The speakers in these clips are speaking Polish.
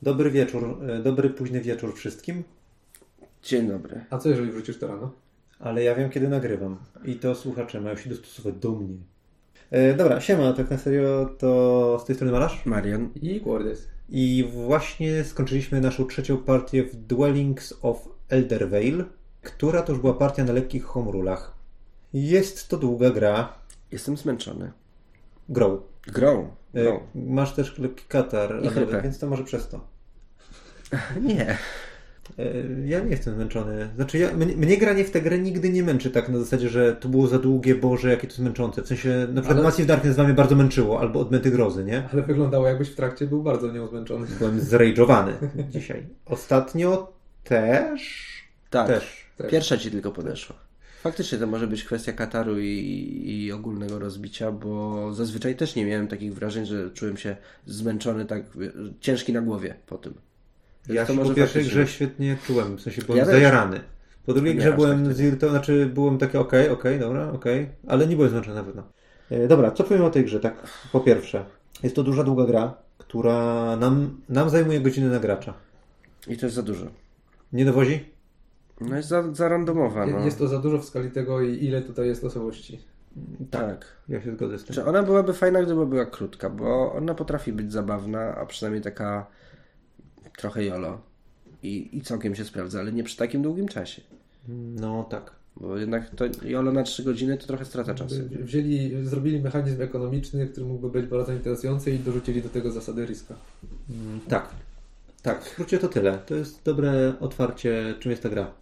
Dobry wieczór, dobry późny wieczór wszystkim, Dzień dobry. A co jeżeli wrzucisz to rano? ale ja wiem kiedy nagrywam i to słuchacze mają się dostosować do mnie. Dobra, siema, tak na serio, to z tej strony Malasz Marian. I Gordes. i właśnie skończyliśmy naszą trzecią partię w Dwellings of Eldervale, która to już była partia na lekkich homerulach. Jest to długa gra. Jestem zmęczony. Grą. Grą. Masz też lekki katar, I chrypę. więc to może przez to. Nie. Ja nie jestem zmęczony. Znaczy, mnie granie w tę grę nigdy nie męczy tak na zasadzie, że to było za długie, Boże, jakie to zmęczące. W sensie, na przykład Massive Darkness wam mnie bardzo męczyło, albo Odmęty Grozy, nie? Ale wyglądało jakbyś w trakcie był bardzo nią zmęczony. Byłem zrage'owany dzisiaj. Ostatnio też. Tak. Też. Pierwsza ci tylko podeszła. Faktycznie to może być kwestia kataru i ogólnego rozbicia, bo zazwyczaj też nie miałem takich wrażeń, że czułem się zmęczony, tak ciężki na głowie po tym. Więc Ja to się może po pierwszej faktycznie- grze świetnie czułem, w sensie byłem Ja też. zajarany. Po drugiej Nie grze aż byłem tak zirytowany, znaczy byłem taki okej, dobra, ale nie byłem zmęczony na pewno. Dobra, co powiem o tej grze? Tak, po pierwsze, jest to duża, długa gra, która nam zajmuje godzinę na gracza. I to jest za dużo. Nie dowozi? No jest za randomowa. No. Jest to za dużo w skali tego, ile tutaj jest losowości. Tak. Ja się zgodzę z tym. Czy ona byłaby fajna, gdyby była krótka, bo ona potrafi być zabawna, a przynajmniej taka trochę jolo. I całkiem się sprawdza, ale nie przy takim długim czasie. No tak. Bo jednak to jolo na 3 godziny to trochę strata czasu. Zrobili mechanizm ekonomiczny, który mógłby być bardzo interesujący i dorzucili do tego zasady riska. Tak. Tak, w skrócie to tyle. To jest dobre otwarcie, czym jest ta gra.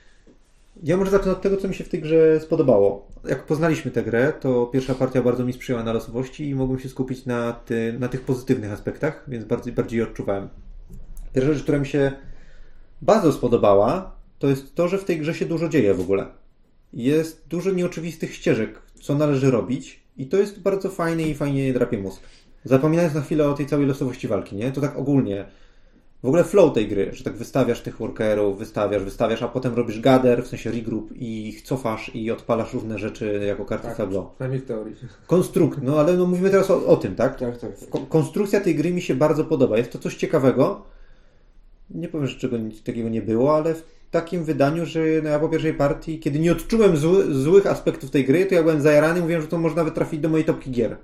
Ja może zacznę od tego, co mi się w tej grze spodobało. Jak poznaliśmy tę grę, to pierwsza partia bardzo mi sprzyjała na losowości i mogłem się skupić na tych pozytywnych aspektach, więc bardziej je odczuwałem. Pierwsza rzecz, która mi się bardzo spodobała, to jest to, że w tej grze się dużo dzieje w ogóle. Jest dużo nieoczywistych ścieżek, co należy robić i to jest bardzo fajne i fajnie drapie mózg. Zapominając na chwilę o tej całej losowości walki, nie? To tak ogólnie. W ogóle flow tej gry, że tak wystawiasz tych workerów, wystawiasz, a potem robisz gather, w sensie regroup i ich cofasz i odpalasz różne rzeczy jako karty tableau. Przynajmniej w teorii. No ale mówimy teraz o tym, tak? Tak. Konstrukcja tej gry mi się bardzo podoba. Jest to coś ciekawego. Nie powiem, że nic takiego nie było, ale w takim wydaniu, że ja po pierwszej partii, kiedy nie odczułem złych aspektów tej gry, to ja byłem zajarany i mówiłem, że to może nawet trafić do mojej topki gier.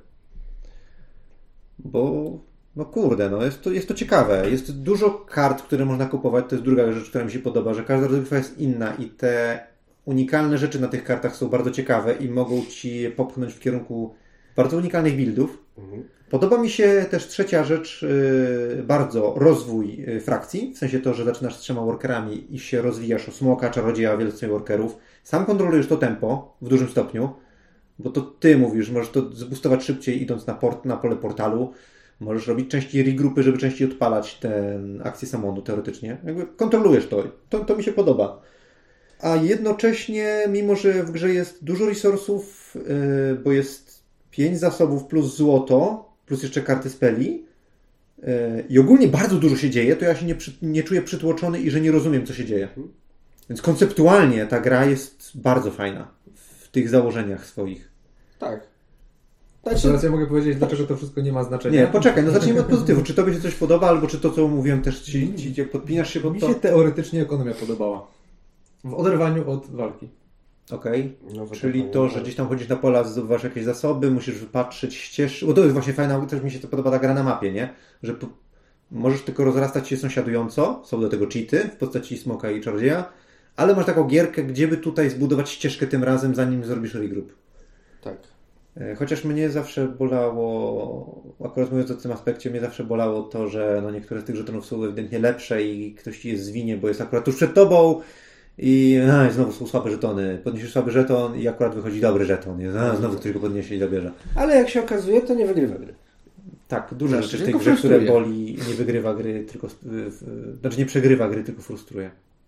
Bo... No kurde, jest to ciekawe. Jest dużo kart, które można kupować. To jest druga rzecz, która mi się podoba, że każda rozgrywka jest inna i te unikalne rzeczy na tych kartach są bardzo ciekawe i mogą ci popchnąć w kierunku bardzo unikalnych buildów. Podoba mi się też trzecia rzecz, bardzo rozwój frakcji, w sensie to, że zaczynasz z 3 workerami i się rozwijasz o smoka, czarodzieja, wielce workerów. Sam kontrolujesz to tempo w dużym stopniu, bo to ty mówisz, możesz to zboostować szybciej idąc na pole portalu. Możesz robić częściej regroupy, żeby częściej odpalać tę akcję samonu teoretycznie. Jakby kontrolujesz to mi się podoba. A jednocześnie, mimo że w grze jest dużo resursów, bo jest 5 zasobów plus złoto, plus jeszcze karty speli i ogólnie bardzo dużo się dzieje, to ja się nie czuję przytłoczony i że nie rozumiem, co się dzieje. Więc konceptualnie ta gra jest bardzo fajna w tych założeniach swoich. Tak. Teraz ja mogę powiedzieć, dlaczego to wszystko nie ma znaczenia. Nie, poczekaj, zacznijmy od pozytywu. Czy tobie się coś podoba, albo czy to, co mówiłem, też ci jak podpinasz się pod Mi to? się teoretycznie ekonomia podobała. W oderwaniu od walki. Okej. No, Czyli to, że gdzieś tam chodzisz na pola, zdobywasz jakieś zasoby, musisz wypatrzeć ścieżki. Bo to jest właśnie fajna, też mi się to podoba ta gra na mapie, nie? Że możesz tylko rozrastać się sąsiadująco, są do tego cheaty w postaci smoka i czarodzieja, ale masz taką gierkę, gdzie by tutaj zbudować ścieżkę tym razem, zanim zrobisz regroup. Tak. Chociaż mnie zawsze bolało, akurat mówiąc o tym aspekcie, mnie zawsze bolało to, że niektóre z tych żetonów są ewidentnie lepsze i ktoś ci jest zwinie, bo jest akurat tuż przed tobą i znowu są słabe żetony. Podniesiesz słaby żeton i akurat wychodzi dobry żeton. Znowu ktoś go podniesie i zabierze. Ale jak się okazuje, to nie wygrywa gry. Tak, dużo rzeczy w tej tylko grze, które frustruje. boli, nie wygrywa gry, tylko znaczy nie przegrywa gry, tylko frustruje.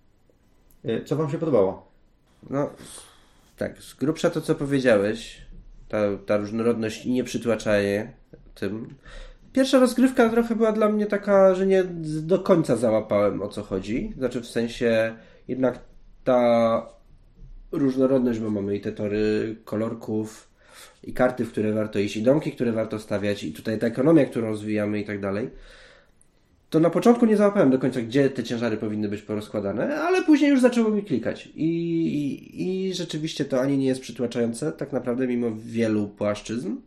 Co wam się podobało? No, tak, z grubsza to, co powiedziałeś, ta różnorodność i nieprzytłaczanie tym. Pierwsza rozgrywka trochę była dla mnie taka, że nie do końca załapałem, o co chodzi. Znaczy w sensie jednak ta różnorodność, bo mamy i te tory kolorków, i karty, w które warto iść, i domki, które warto stawiać, i tutaj ta ekonomia, którą rozwijamy i tak dalej. to na początku nie załapałem do końca, gdzie te ciężary powinny być porozkładane, ale później już zaczęło mi klikać. I rzeczywiście to ani nie jest przytłaczające, tak naprawdę mimo wielu płaszczyzn,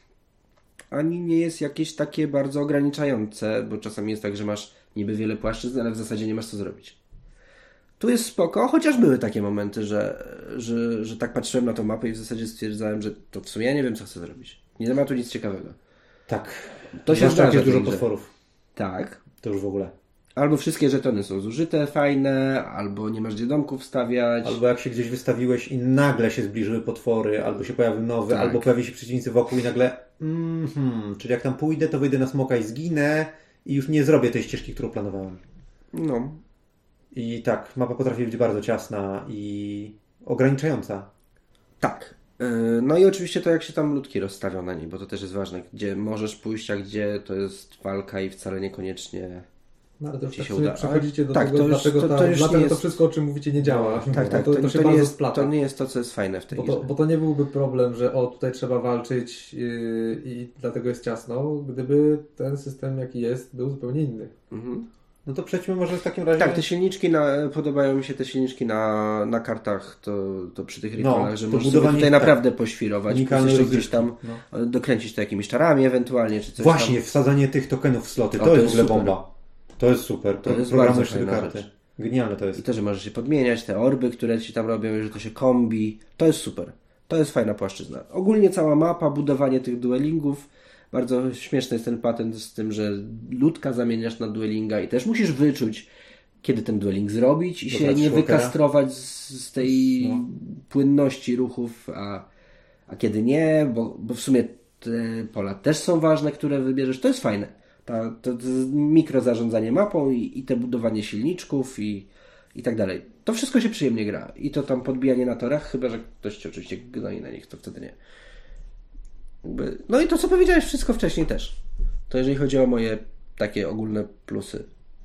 ani nie jest jakieś takie bardzo ograniczające, bo czasami jest tak, że masz niby wiele płaszczyzn, ale w zasadzie nie masz co zrobić. Tu jest spoko, chociaż były takie momenty, że tak patrzyłem na tą mapę i w zasadzie stwierdzałem, że to w sumie ja nie wiem, co chcę zrobić. Nie ma tu nic ciekawego. Tak. To się Zwłaszcza zdarza. jak jest dużo w tej grze. potworów. Tak. To już w ogóle. Albo wszystkie żetony są zużyte, fajne, albo nie masz gdzie domków wstawiać. Albo jak się gdzieś wystawiłeś i nagle się zbliżyły potwory, albo się pojawił nowy, Tak. albo pojawi się przeciwnicy wokół i nagle czyli jak tam pójdę, to wyjdę na smoka i zginę i już nie zrobię tej ścieżki, którą planowałem. No. I tak, mapa potrafi być bardzo ciasna i ograniczająca. Tak. No i oczywiście to, jak się tam ludki rozstawią na niej, bo to też jest ważne. Gdzie możesz pójść, a gdzie to jest walka i wcale niekoniecznie... No ale to już Ci tak się sobie uda. przechodzicie do Tak, tego, to już- dlaczego, to już nie dlatego to jest- wszystko, o czym mówicie, nie działa. Tak, to się nie bardzo jest, splata. to nie jest to, co jest fajne w tej grze. Bo to nie byłby problem, że tutaj trzeba walczyć i dlatego jest ciasno, gdyby ten system, jaki jest, był zupełnie inny. Mhm. No to przejdźmy może w takim razie... Tak, te silniczki, podobają mi się te silniczki na kartach, to przy tych recallach, że to możesz budowanie- sobie tutaj tak. naprawdę poświrować, plus Unikalnej jeszcze gdzieś rozgrywki. tam dokręcić to jakimiś czarami ewentualnie, czy coś Właśnie, tam. wsadzanie tych tokenów w sloty, O, to jest w ogóle super. bomba. To jest super. To jest Programujesz bardzo sobie fajna karty. rzecz. Genialne to I jest. to, że możesz się podmieniać, te orby, które ci tam robią, że to się kombi, to jest super. To jest fajna płaszczyzna. Ogólnie cała mapa, budowanie tych duelingów, bardzo śmieszny jest ten patent z tym, że ludka zamieniasz na duelinga i też musisz wyczuć, kiedy ten dueling zrobić i się Dobrać nie szlokera. wykastrować z tej No. płynności ruchów, a kiedy nie, bo w sumie te pola też są ważne, które wybierzesz. To jest fajne. To mikro zarządzanie mapą i te budowanie silniczków i tak dalej. To wszystko się przyjemnie gra. I to tam podbijanie na torach, chyba że ktoś cię oczywiście gnoi na nich, to wtedy nie. No i to, co powiedziałeś wszystko wcześniej też. To jeżeli chodzi o moje takie ogólne plusy.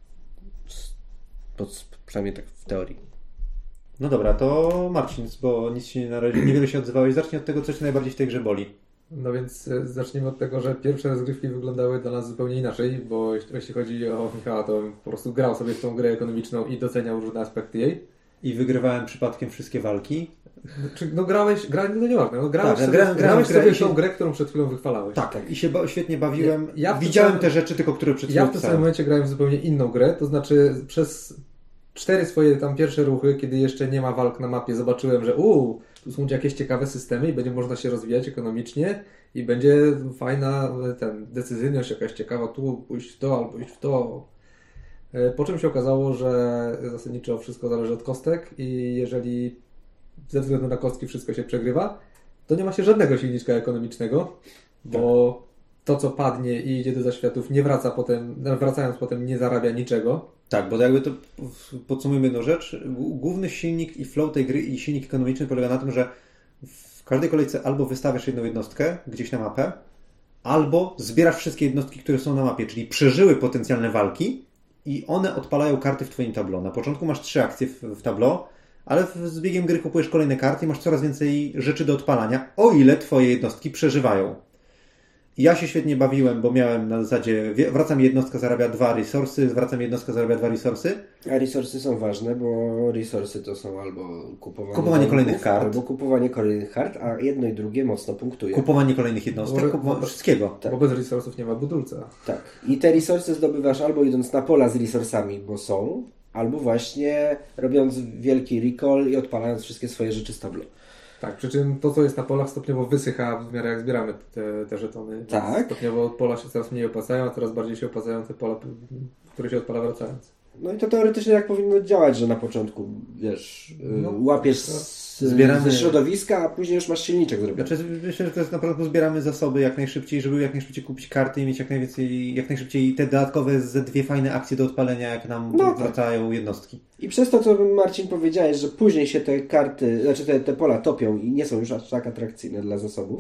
Przynajmniej tak w teorii. No dobra, to Marcin, bo nic się niewiele się odzywałeś. Zacznij od tego, co cię najbardziej w tej grze boli. No więc zacznijmy od tego, że pierwsze rozgrywki wyglądały dla nas zupełnie inaczej, bo jeśli chodzi o Michała, to po prostu grał sobie w tą grę ekonomiczną i doceniał różne aspekty jej. I wygrywałem przypadkiem wszystkie walki. No grałeś, no nieważne, no grałeś Tak, sobie, grałem grałeś w grę sobie i w tą się- grę, którą przed chwilą wychwalałeś. Tak, i się świetnie bawiłem. Ja w tym Widziałem samym- te rzeczy, tylko które przed Ja chwilą w tym samym pisałem. momencie grałem w zupełnie inną grę, to znaczy przez 4 swoje tam pierwsze ruchy, kiedy jeszcze nie ma walk na mapie, zobaczyłem, że tu są jakieś ciekawe systemy i będzie można się rozwijać ekonomicznie i będzie fajna decyzyjność jakaś ciekawa, tu pójść w to albo iść w to. Po czym się okazało, że zasadniczo wszystko zależy od kostek i jeżeli ze względu na kostki wszystko się przegrywa, to nie ma się żadnego silniczka ekonomicznego, bo to, co padnie i idzie do zaświatów, nie wraca potem, wracając potem nie zarabia niczego. Tak, bo jakby to podsumujmy jedną rzecz. Główny silnik i flow tej gry i silnik ekonomiczny polega na tym, że w każdej kolejce albo wystawiasz jedną jednostkę gdzieś na mapę, albo zbierasz wszystkie jednostki, które są na mapie, czyli przeżyły potencjalne walki i one odpalają karty w twoim tableau. Na początku masz 3 akcje w tableau, ale z biegiem gry kupujesz kolejne karty i masz coraz więcej rzeczy do odpalania, o ile twoje jednostki przeżywają. Ja się świetnie bawiłem, bo miałem na zasadzie wracam jednostka, zarabia 2 resursy, zwracam jednostka, zarabia 2 resursy. A resursy są ważne, bo resursy to są albo kupowanie Kupowanie kolejnych domków, kart. albo kupowanie kolejnych kart, a jedno i drugie mocno punktuje. Kupowanie kolejnych jednostek, Może- kupowanie wszystkiego. Tak. Bo bez resursów nie ma budulca. Tak. I te resursy zdobywasz albo idąc na pola z resursami, bo są, albo właśnie robiąc wielki recall i odpalając wszystkie swoje rzeczy z tableau. Tak, przy czym to, co jest na polach, stopniowo wysycha w miarę jak zbieramy te żetony. Tak. Stopniowo pola się coraz mniej opłacają, a coraz bardziej się opłacają te pola, które się odpala wracając. No i to teoretycznie jak powinno działać, że na początku, wiesz, No, łapiesz Zbieramy- ze środowiska, a później już masz silniczek zrobiony. Znaczy, myślę, że to jest naprawdę zbieramy zasoby jak najszybciej, żeby jak najszybciej kupić karty i mieć jak najszybciej te dodatkowe ze 2 fajne akcje do odpalenia, jak nam No tak. wracają jednostki. I przez to, co Marcin powiedziałeś, że później się te karty, znaczy te pola topią i nie są już aż tak atrakcyjne dla zasobów,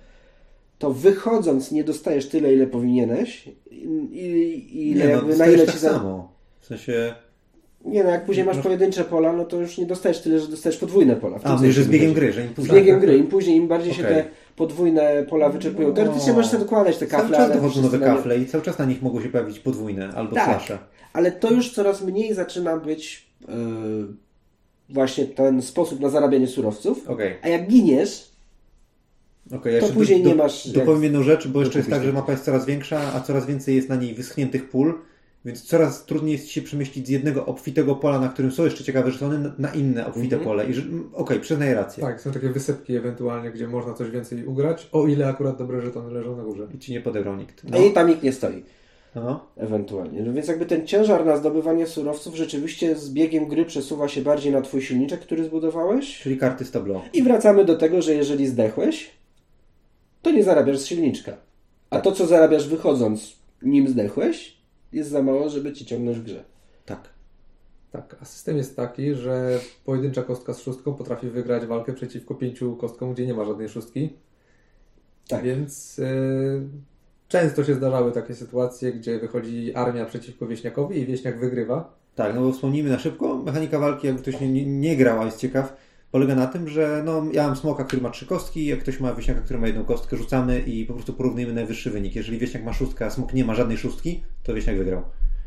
to wychodząc nie dostajesz tyle, ile powinieneś i ile Nie, jakby na dostajesz ile tak ci samo. W sensie Nie no, jak później masz pojedyncze pola, no to już nie dostajesz tyle, że dostajesz podwójne pola. Mówisz, że z biegiem gry, że im później. Z biegiem gry. Im później, im bardziej się te podwójne pola wyczerpują. Teoretycznie możesz sobie dokładać te kafle. Cały czas dochodzą nowe kafle i cały czas na nich mogą się pojawić podwójne albo slasze. Ale to już coraz mniej zaczyna być właśnie ten sposób na zarabianie surowców. A jak giniesz, ja to później nie masz... Dopowiem jedną rzecz, bo jeszcze jest tak, że mapa jest coraz większa, a coraz więcej jest na niej wyschniętych pól, więc coraz trudniej jest się przemieścić z jednego obfitego pola, na którym są jeszcze ciekawe żetony, na inne obfite pole. I przyznaję rację. Tak, są takie wysepki ewentualnie, gdzie można coś więcej ugrać, o ile akurat dobre żetony leżą na górze. I ci nie podegrał nikt. I tam nikt nie stoi. Ewentualnie. No więc jakby ten ciężar na zdobywanie surowców rzeczywiście z biegiem gry przesuwa się bardziej na twój silniczek, który zbudowałeś. Czyli karty z tableau. I wracamy do tego, że jeżeli zdechłeś, to nie zarabiasz z silniczka. A to, co zarabiasz wychodząc, nim zdechłeś, jest za mało, żeby ci ciągnąć w grze. Tak, a system jest taki, że pojedyncza kostka z szóstką potrafi wygrać walkę przeciwko 5 kostkom, gdzie nie ma żadnej szóstki. Tak. Więc często się zdarzały takie sytuacje, gdzie wychodzi armia przeciwko wieśniakowi i wieśniak wygrywa. Tak, no bo wspomnijmy na szybko, mechanika walki, jakby ktoś nie grał, a jest ciekaw, polega na tym, że ja mam smoka, który ma 3 kostki, jak ktoś ma wieśniaka, który ma 1 kostkę, rzucamy i po prostu porównujemy najwyższy wynik. Jeżeli wieśniak ma 6, a smok nie ma żadnej 6, to wieśniak wygrał.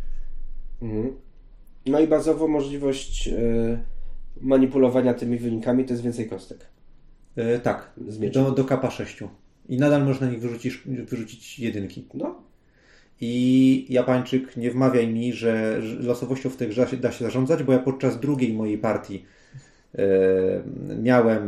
No i bazowo możliwość manipulowania tymi wynikami to jest więcej kostek. Tak, do kapa 6. I nadal można na nich wyrzucić jedynki. I Japończyk, nie wmawiaj mi, że losowością w tej grze da się zarządzać, bo ja podczas drugiej mojej partii miałem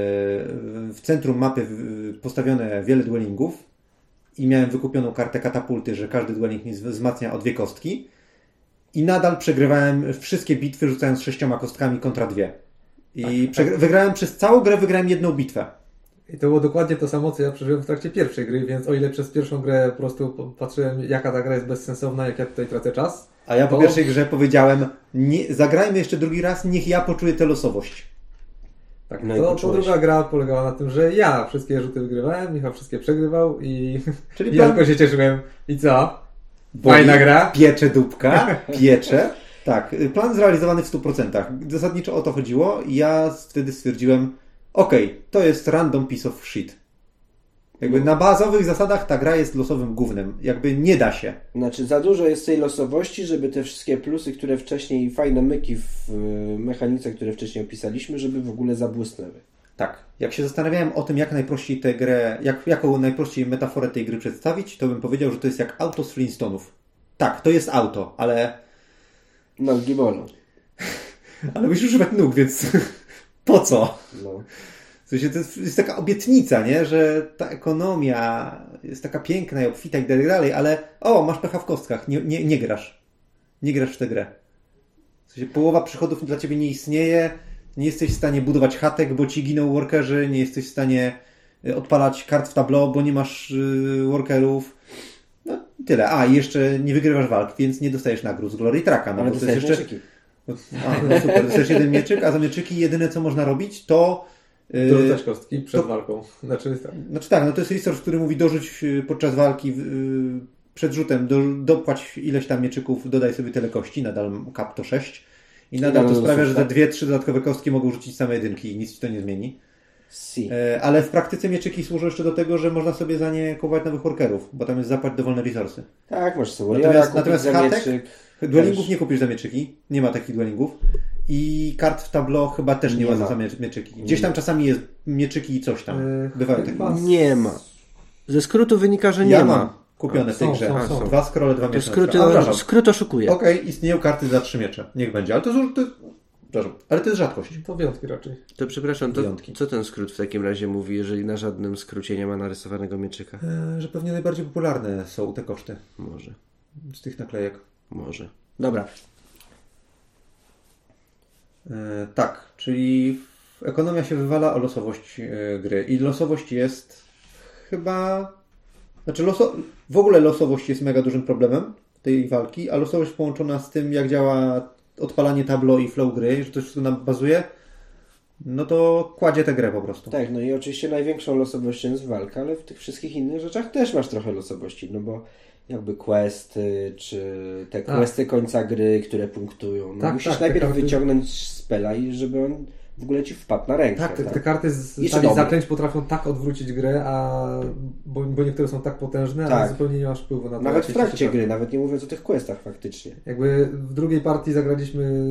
w centrum mapy postawione wiele duelingów i miałem wykupioną kartę katapulty, że każdy dueling mi wzmacnia o 2 kostki i nadal przegrywałem wszystkie bitwy rzucając 6 kostkami kontra 2. I wygrałem przez całą grę, wygrałem 1 bitwę. I to było dokładnie to samo, co ja przeżyłem w trakcie pierwszej gry, więc o ile przez pierwszą grę po prostu patrzyłem, jaka ta gra jest bezsensowna, jak ja tutaj tracę czas. A ja po pierwszej grze powiedziałem, zagrajmy jeszcze drugi raz, niech ja poczuję tę losowość. Tak, to druga gra polegała na tym, że ja wszystkie rzuty wygrywałem, Michał wszystkie przegrywał i ja tylko się cieszyłem. I co? Fajna gra? Piecze dupka, piecze. Tak, plan zrealizowany w 100%. Zasadniczo o to chodziło i ja wtedy stwierdziłem, to jest random piece of shit. Jakby na bazowych zasadach ta gra jest losowym gównem. Jakby nie da się. Znaczy za dużo jest tej losowości, żeby te wszystkie plusy, które wcześniej, fajne myki w mechanice, które wcześniej opisaliśmy, żeby w ogóle zabłysnęły. Tak. Jak się zastanawiałem o tym, jak najprościej tę grę, jaką najprościej metaforę tej gry przedstawić, to bym powiedział, że to jest jak auto z Flintstone'ów. Tak, to jest auto, ale... Nogi bolą. Ale musisz używać nóg, więc po co? W sensie to jest taka obietnica, nie? Że ta ekonomia jest taka piękna i obfita i tak dalej, ale masz pecha w kostkach, nie grasz. Nie grasz w tę grę. W sensie połowa przychodów dla ciebie nie istnieje, nie jesteś w stanie budować chatek, bo ci giną workerzy, nie jesteś w stanie odpalać kart w tableau, bo nie masz workerów. No tyle. I jeszcze nie wygrywasz walk, więc nie dostajesz nagród z Glory Tracka. Ale bo dostajesz mieczyki. Super. Dostajesz 1 mieczyk, a za mieczyki jedyne co można robić to dorzucać kostki przed walką. Znaczy tak, to jest resource, który mówi dorzuć podczas walki przed rzutem, dopłać ileś tam mieczyków, dodaj sobie tyle kości, nadal cap to 6 i nadal to sprawia, że te 2-3 dodatkowe kostki mogą rzucić same jedynki i nic ci to nie zmieni. Ale w praktyce mieczyki służą jeszcze do tego, że można sobie za nie kupować nowych workerów, bo tam jest zapłać dowolne resursy. Tak, możesz sobie natomiast chatek, duelingów nie kupisz za mieczyki, nie ma takich duelingów. I kart w tableau chyba też nie ma za mieczyki. Gdzieś tam czasami jest mieczyki i coś tam. Bywają takie. Nie ma. Ze skrótu wynika, że nie ma. Kupione w tej grze. Są 2 scrolle, 2 miecze. Skrót oszukuje. Istnieją karty za 3 miecze. Niech będzie. Ale to jest rzadkość. To wyjątki raczej. To przepraszam, co ten skrót w takim razie mówi, jeżeli na żadnym skrócie nie ma narysowanego mieczyka? Że pewnie najbardziej popularne są te koszty. Może. Z tych naklejek. Może. Dobra. Tak, czyli ekonomia się wywala o losowość gry. I losowość jest chyba... w ogóle losowość jest mega dużym problemem tej walki, a losowość połączona z tym, jak działa odpalanie tableau i flow gry, że to wszystko nam bazuje, no to kładzie tę grę po prostu. Tak, no i oczywiście największą losowością jest walka, ale w tych wszystkich innych rzeczach też masz trochę losowości, no bo jakby questy, czy te questy końca gry, które punktują. No musisz najpierw wyciągnąć spela i żeby on w ogóle ci wpadł na rękę. Tak, te karty z zaklęć potrafią tak odwrócić grę, bo niektóre są tak potężne, ale zupełnie nie masz wpływu na to. Nawet w trakcie gry, nawet nie mówiąc o tych questach faktycznie. Jakby w drugiej partii zagraliśmy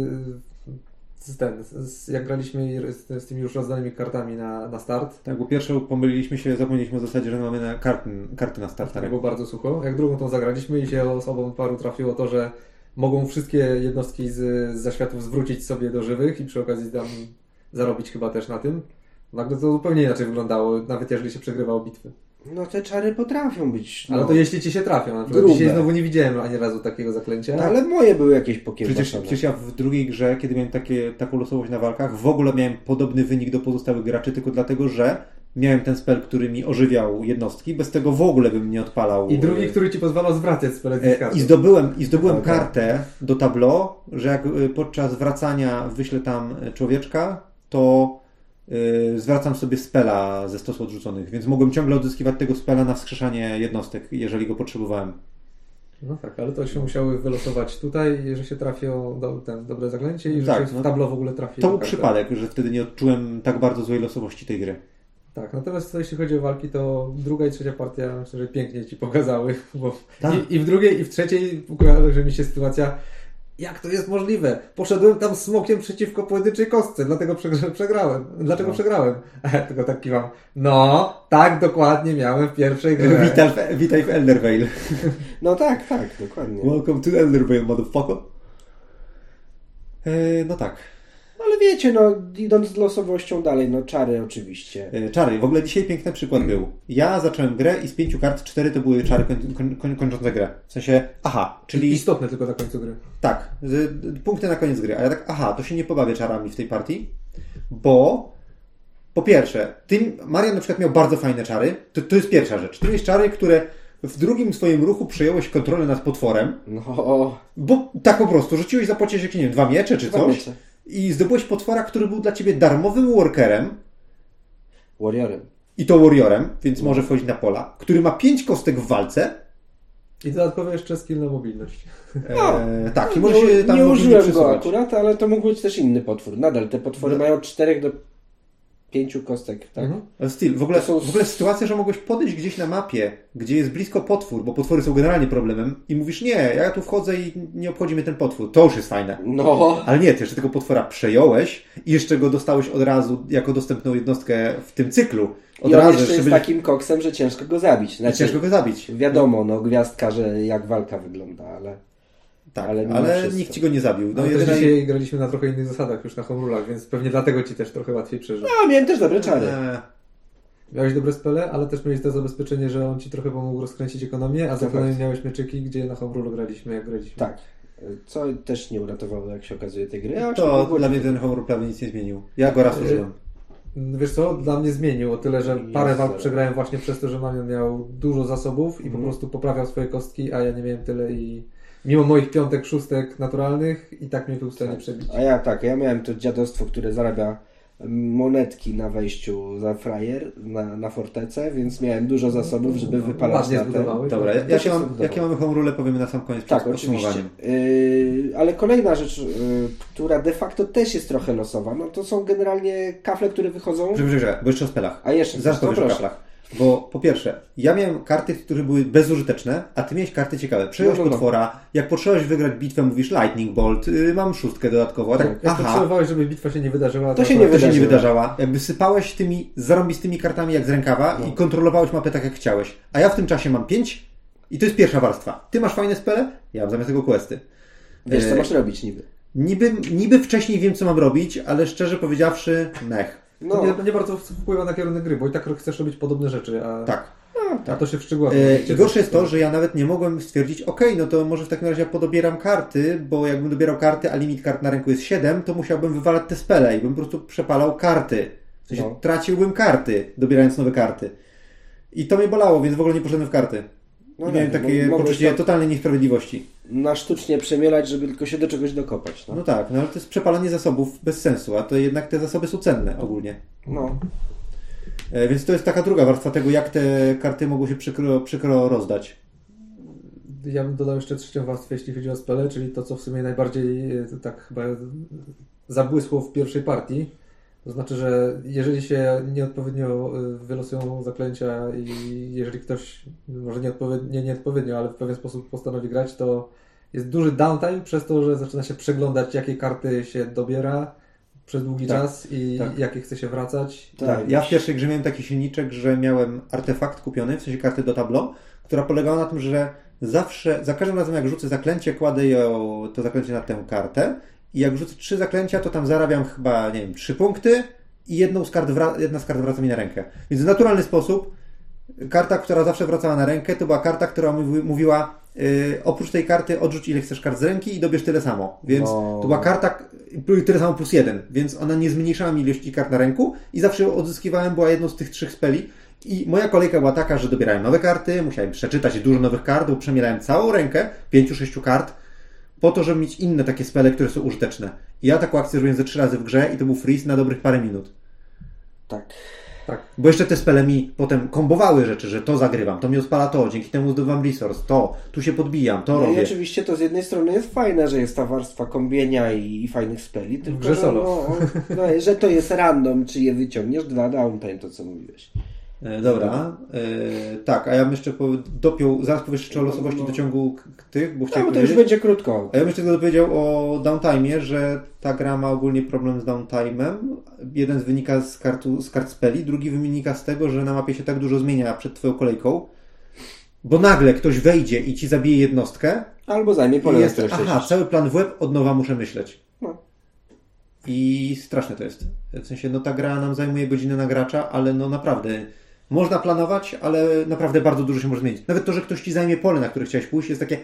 jak graliśmy z tymi już rozdanymi kartami na start. Tak, bo pierwszą pomyliliśmy się, zapomnieliśmy w zasadzie, że mamy karty na start. Tak, było bardzo sucho. Jak drugą tą zagraliśmy i się osobom paru trafiło to, że mogą wszystkie jednostki z zaświatów zwrócić sobie do żywych i przy okazji tam zarobić chyba też na tym. Nagle to zupełnie inaczej wyglądało, nawet jeżeli się przegrywało bitwy. No te czary potrafią być... Ale to jeśli ci się trafią. Na przykład dzisiaj znowu nie widziałem ani razu takiego zaklęcia. No, ale moje były jakieś pokiełbaszone. Przecież ja w drugiej grze, kiedy miałem taką losowość na walkach, w ogóle miałem podobny wynik do pozostałych graczy, tylko dlatego, że miałem ten spell, który mi ożywiał jednostki. Bez tego w ogóle bym nie odpalał. I drugi, który ci pozwalał zwracać spell z karty. I zdobyłem kartę do tableau, że jak podczas wracania wyślę tam człowieczka, to zwracam sobie spela ze stosu odrzuconych, więc mogłem ciągle odzyskiwać tego spela na wskrzeszanie jednostek, jeżeli go potrzebowałem. No tak, ale to się musiały wylosować tutaj, że się trafią dobre zaklęcie i że się w tablo w ogóle trafi. To był przypadek, że wtedy nie odczułem tak bardzo złej losowości tej gry. Tak, natomiast jeśli chodzi o walki, to druga i trzecia partia myślę, że pięknie ci pokazały, bo i w drugiej i w trzeciej pokazała mi się sytuacja, jak to jest możliwe? Poszedłem tam smokiem przeciwko pojedynczej kostce, dlatego przegrałem. Dlaczego przegrałem? Tylko tak kiwam. No, tak dokładnie miałem w pierwszej grze. Witaj w Eldervale. No tak, dokładnie. Welcome to Eldervale, motherfucker. No tak. Ale wiecie, no idąc z losowością dalej, no czary oczywiście. Czary. W ogóle dzisiaj piękny przykład był. Ja zacząłem grę i z 5 kart 4 to były czary kończące grę. W sensie, czyli... Istotne tylko na końcu gry. Tak. Punkty na koniec gry. A ja tak, to się nie pobawię czarami w tej partii, bo po pierwsze, Marian na przykład miał bardzo fajne czary. To jest pierwsza rzecz. Ty miałeś czary, które w drugim swoim ruchu przejąłeś kontrolę nad potworem. No. Bo tak po prostu, rzuciłeś zapłaciłeś jakieś, nie wiem, 2 miecze czy coś. I zdobyłeś potwora, który był dla ciebie darmowym workerem. Warriorem. I to warriorem, więc może wchodzić na pola. Który ma 5 kostek w walce. I dodatkowo jeszcze skill na mobilność. Tak, i może się tam nie użyłem go akurat, ale to mógł być też inny potwór. Nadal te potwory mają 4 do 5 kostek, tak? W ogóle sytuacja, że mogłeś podejść gdzieś na mapie, gdzie jest blisko potwór, bo potwory są generalnie problemem i mówisz, nie, ja tu wchodzę i nie obchodzi mnie ten potwór. To już jest fajne. No. Ale nie, ty jeszcze tego potwora przejąłeś i jeszcze go dostałeś od razu jako dostępną jednostkę w tym cyklu. I on jeszcze jest takim koksem, że ciężko go zabić. Ciężko go zabić. Wiadomo, gwiazdka, że jak walka wygląda, ale... Tak, ale nikt ci go nie zabił. No dzisiaj graliśmy na trochę innych zasadach już na home rulach, więc pewnie dlatego ci też trochę łatwiej przeżyć. No, miałem też dobre czary. Miałeś dobre spele, ale też miałeś to zabezpieczenie, że on ci trochę pomógł rozkręcić ekonomię, a za ekonomię miałeś mieczyki, gdzie na home rulu graliśmy, jak graliśmy. Tak. Co też nie uratowało, jak się okazuje, tej gry. To dla mnie ten home rule prawie nic nie zmienił. Ja go raz użyłem. Wiesz co, dla mnie zmienił o tyle, że parę walk przegrałem właśnie przez to, że Marian miał dużo zasobów i po prostu poprawiał swoje kostki, a ja nie miałem tyle i mimo moich 5, 6 naturalnych i tak mnie był w stanie przebić. Ja miałem to dziadostwo, które zarabia monetki na wejściu za frajer na fortecę, więc miałem dużo zasobów, żeby wypalać na te. Dobra, jakie mamy home rule, powiemy na sam koniec. Tak, oczywiście. Ale kolejna rzecz, która de facto też jest trochę losowa, no to są generalnie kafle, które wychodzą... Bo jeszcze o spelach. A jeszcze o kaflach. Bo po pierwsze, ja miałem karty, które były bezużyteczne, a ty miałeś karty ciekawe. Przejąłeś potwora, jak potrzebowałeś wygrać bitwę, mówisz Lightning Bolt, mam 6 dodatkowo. Tak, jak potrzebowałeś, żeby bitwa się nie wydarzyła, to się nie wydarzała. Jakby sypałeś tymi zarąbistymi kartami jak z rękawa i kontrolowałeś mapę tak jak chciałeś. A ja w tym czasie mam 5 i to jest pierwsza warstwa. Ty masz fajne spele, ja mam zamiast tego questy. Wiesz, co masz robić niby? Niby wcześniej wiem, co mam robić, ale szczerze powiedziawszy, mech. To nie bardzo wpływa na kierunek gry, bo i tak chcesz robić podobne rzeczy, a... Tak. A to się w szczegółach... Gorsze jest to, że ja nawet nie mogłem stwierdzić, no to może w takim razie ja podobieram karty, bo jakbym dobierał karty, a limit kart na ręku jest 7, to musiałbym wywalać te spele i bym po prostu przepalał karty. W sensie traciłbym karty, dobierając nowe karty. I to mnie bolało, więc w ogóle nie poszedłem w karty. I miałem takie poczucie totalnej niesprawiedliwości. na sztucznie przemielać, żeby tylko się do czegoś dokopać. No tak, no ale to jest przepalanie zasobów bez sensu, a to jednak te zasoby są cenne ogólnie. No. Więc to jest taka druga warstwa tego, jak te karty mogą się przykro rozdać. Ja bym dodał jeszcze trzecią warstwę, jeśli chodzi o spele, czyli to, co w sumie najbardziej tak chyba zabłysło w pierwszej partii. To znaczy, że jeżeli się nieodpowiednio wylosują zaklęcia i jeżeli ktoś, może nieodpowiednio, ale w pewien sposób postanowi grać, to jest duży downtime przez to, że zaczyna się przeglądać, jakie karty się dobiera przez długi czas i jakie chce się wracać. Tak. Ja w pierwszej grze miałem taki silniczek, że miałem artefakt kupiony, w sensie kartę do tableau, która polegała na tym, że za każdym razem jak rzucę zaklęcie, kładę to zaklęcie na tę kartę i jak rzucę 3 zaklęcia, to tam zarabiam chyba, 3 punkty i jedna z kart wraca mi na rękę. Więc w naturalny sposób karta, która zawsze wracała na rękę, to była karta, która mówiła oprócz tej karty odrzuć ile chcesz kart z ręki i dobierz tyle samo. Więc to była karta tyle samo plus 1, więc ona nie zmniejszała mi ilości kart na ręku i zawsze odzyskiwałem, była jedną z tych 3 speli. I moja kolejka była taka, że dobierałem nowe karty, musiałem przeczytać dużo nowych kart, bo przemierałem całą rękę, 5-6 kart, po to, żeby mieć inne takie spele, które są użyteczne. I ja taką akcję zrobiłem ze 3 razy w grze i to był freeze na dobrych parę minut. Tak. Bo jeszcze te spele mi potem kombowały rzeczy, że to zagrywam, to mi odpala to, dzięki temu zdobywam resource, tu się podbijam, to robię. I oczywiście to z jednej strony jest fajne, że jest ta warstwa kombienia i fajnych speli, tylko że solo. Że to jest random, czy je wyciągniesz, 2 downtime, to co mówiłeś. Dobra, tak, a ja bym jeszcze dopiął, zaraz powiesz jeszcze o losowości dociągu tych, bo chciałem to już będzie krótko. A ja bym jeszcze dopowiedział o downtime'ie, że ta gra ma ogólnie problem z downtime'em. Jeden wynika z kart speli, drugi wynika z tego, że na mapie się tak dużo zmienia przed twoją kolejką, bo nagle ktoś wejdzie i ci zabije jednostkę. Albo zajmie pole, jest, cały plan w łeb, od nowa muszę myśleć. No. I straszne to jest. W sensie, ta gra nam zajmuje godzinę na gracza, ale naprawdę można planować, ale naprawdę bardzo dużo się może zmienić. Nawet to, że ktoś ci zajmie pole, na które chciałeś pójść, jest takie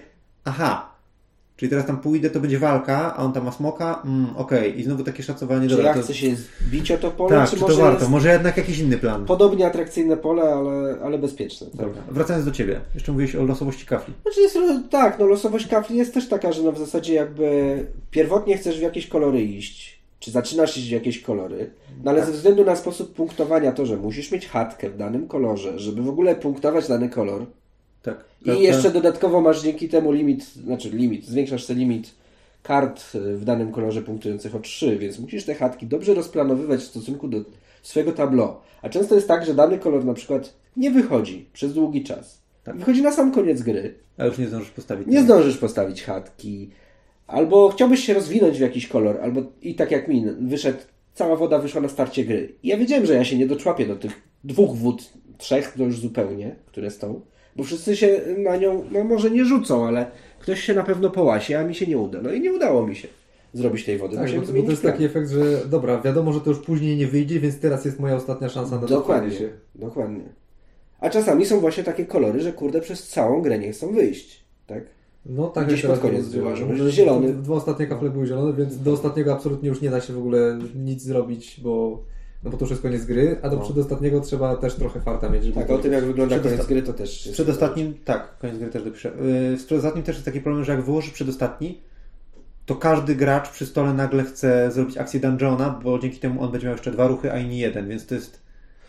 czyli teraz tam pójdę, to będzie walka, a on tam ma smoka, okej. I znowu takie szacowanie. Czy ja chcę się bić o to pole, tak, czy to może warto? Może jednak jakiś inny plan. Podobnie atrakcyjne pole, ale bezpieczne. Tak? Dobra. Wracając do Ciebie. Jeszcze mówiłeś o losowości kafli. Losowość kafli jest też taka, że w zasadzie jakby pierwotnie chcesz w jakieś kolory iść, czy zaczynasz iść w jakieś kolory, ale ze względu na sposób punktowania to, że musisz mieć chatkę w danym kolorze, żeby w ogóle punktować dany kolor. Tak. I jeszcze dodatkowo masz dzięki temu zwiększasz sobie limit kart w danym kolorze punktujących o 3, więc musisz te chatki dobrze rozplanowywać w stosunku do swojego tableau. A często jest tak, że dany kolor na przykład nie wychodzi przez długi czas. Tak. Wychodzi na sam koniec gry. A już nie zdążysz postawić. Nie zdążysz postawić chatki. Albo chciałbyś się rozwinąć w jakiś kolor, albo i tak jak mi cała woda wyszła na starcie gry. I ja wiedziałem, że ja się nie doczłapię do tych 2 wód, 3 to już zupełnie, które są. Bo wszyscy się na nią, może nie rzucą, ale ktoś się na pewno połasie, a mi się nie uda. No i nie udało mi się zrobić tej wody. Tak, bo to jest taki efekt, że dobra, wiadomo, że to już później nie wyjdzie, więc teraz jest moja ostatnia szansa na dokładnie się. Dokładnie. A czasami są właśnie takie kolory, że przez całą grę nie chcą wyjść. Tak? No tak, gdzieś pod koniec zauważyłem, że zielony. 2 ostatnie kafle były zielone, więc do ostatniego absolutnie już nie da się w ogóle nic zrobić, bo to już jest koniec gry, a do przedostatniego trzeba też trochę farta mieć. Żeby tak, o tym jak wygląda koniec gry to też jest... Przedostatnim, koniec gry też dopiszę. Z przedostatnim też jest taki problem, że jak wyłożysz przedostatni, to każdy gracz przy stole nagle chce zrobić akcję dungeona, bo dzięki temu on będzie miał jeszcze 2 ruchy, a inni 1, więc to jest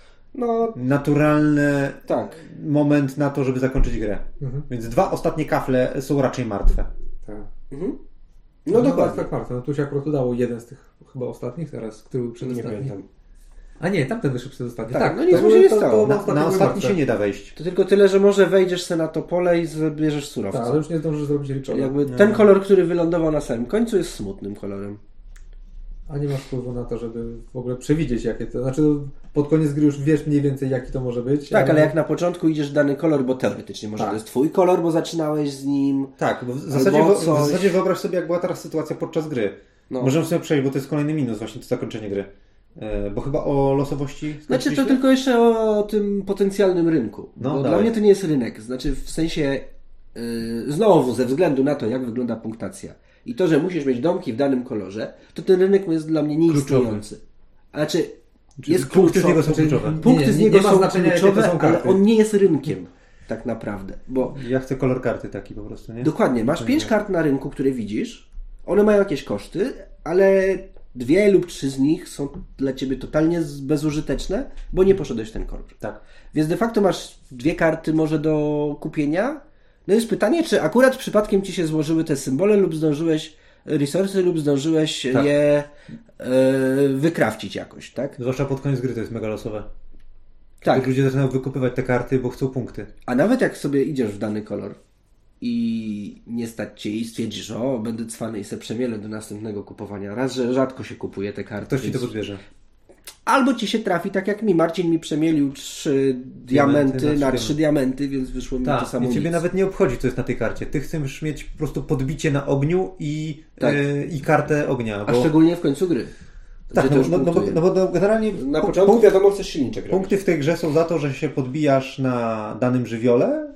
naturalny moment na to, żeby zakończyć grę. Więc 2 ostatnie kafle są raczej martwe. Tak. No dokładnie. Tak, martwe. Tu się akurat udało jeden z tych chyba ostatnich teraz, który był przedostatni. Nie pamiętam. A nie, tamten wyszedł przedostatni. Tak, nic mu się nie stało. Na ostatni się nie da wejść. To tylko tyle, że może wejdziesz sobie na to pole i zbierzesz surowce. Tak, ale już nie zdążysz zrobić rituala. Ten kolor, który wylądował na samym końcu, jest smutnym kolorem. A nie masz wpływu na to, żeby w ogóle przewidzieć, jakie to... Znaczy, pod koniec gry już wiesz mniej więcej, jaki to może być. Tak, ale jak na początku idziesz w dany kolor, bo teoretycznie może to jest twój kolor, bo zaczynałeś z nim. Tak, bo w zasadzie wyobraź sobie, jak była teraz sytuacja podczas gry. Możemy sobie przejść, bo to jest kolejny minus właśnie to zakończenie gry. Bo chyba o losowości... Znaczy to tylko jeszcze o tym potencjalnym rynku. Bo dla mnie to nie jest rynek. Znaczy w sensie znowu ze względu na to, jak wygląda punktacja i to, że musisz mieć domki w danym kolorze, to ten rynek jest dla mnie nieistniejący. Znaczy jest punkty z niego są kluczowe. Punkty z niego są kluczowe, ale on nie jest rynkiem. tak naprawdę. Bo Ja chcę kolor karty taki po prostu, nie? dokładnie, masz 5 kart na rynku, które widzisz, one mają jakieś koszty, ale 2 lub 3 z nich są dla Ciebie totalnie bezużyteczne, bo nie poszedłeś w ten kolor. Tak. Więc de facto masz 2 karty może do kupienia. No jest pytanie, czy akurat przypadkiem Ci się złożyły te symbole lub zdążyłeś resursy lub zdążyłeś Tak. je wykrawcić jakoś, tak? Zwłaszcza pod koniec gry to jest mega losowe. Tak. Kiedy ludzie zaczynają wykupywać te karty, bo chcą punkty. A nawet jak sobie idziesz w dany kolor i nie stać Cię i stwierdzisz, o, będę cwany i se przemielę do następnego kupowania. Raz, że rzadko się kupuje te karty. Ktoś ci to więc- podbierze. Albo Ci się trafi, tak jak mi. Marcin mi przemielił 3 diamenty na 3 diamenty, więc wyszło mi to Tak, samo i ciebie nic. nawet nie obchodzi, co jest na tej karcie. Ty chcesz mieć po prostu podbicie na ogniu i, Tak. i kartę ognia. A szczególnie w końcu gry. Tak, Gdzie to już bo punktuje. generalnie Na początku wiadomo, chcesz silniczek robić. punkty w tej grze są za to, że się podbijasz na danym żywiole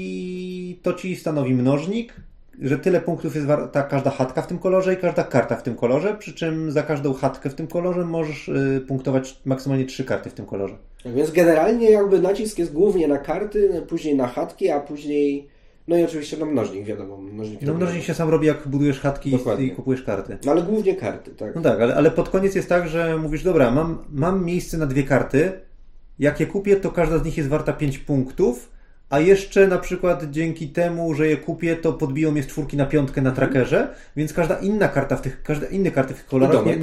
i to ci stanowi mnożnik, że tyle punktów jest warta każda chatka w tym kolorze i każda karta w tym kolorze, przy czym za każdą chatkę w tym kolorze możesz punktować maksymalnie 3 karty w tym kolorze. Tak, więc generalnie jakby nacisk jest głównie na karty, później na chatki, a później no i oczywiście na mnożnik, wiadomo. No mnożnik się sam robi, jak budujesz chatki Dokładnie. i kupujesz karty. No ale głównie karty, tak. No tak, ale pod koniec jest tak, że mówisz, dobra, mam miejsce na 2 karty, jak je kupię, to każda z nich jest warta 5 punktów, a jeszcze na przykład dzięki temu, że je kupię, to podbiją mnie z 4 na 5 na trackerze, więc każda inna karta każda inne karty w tych kolorach domek.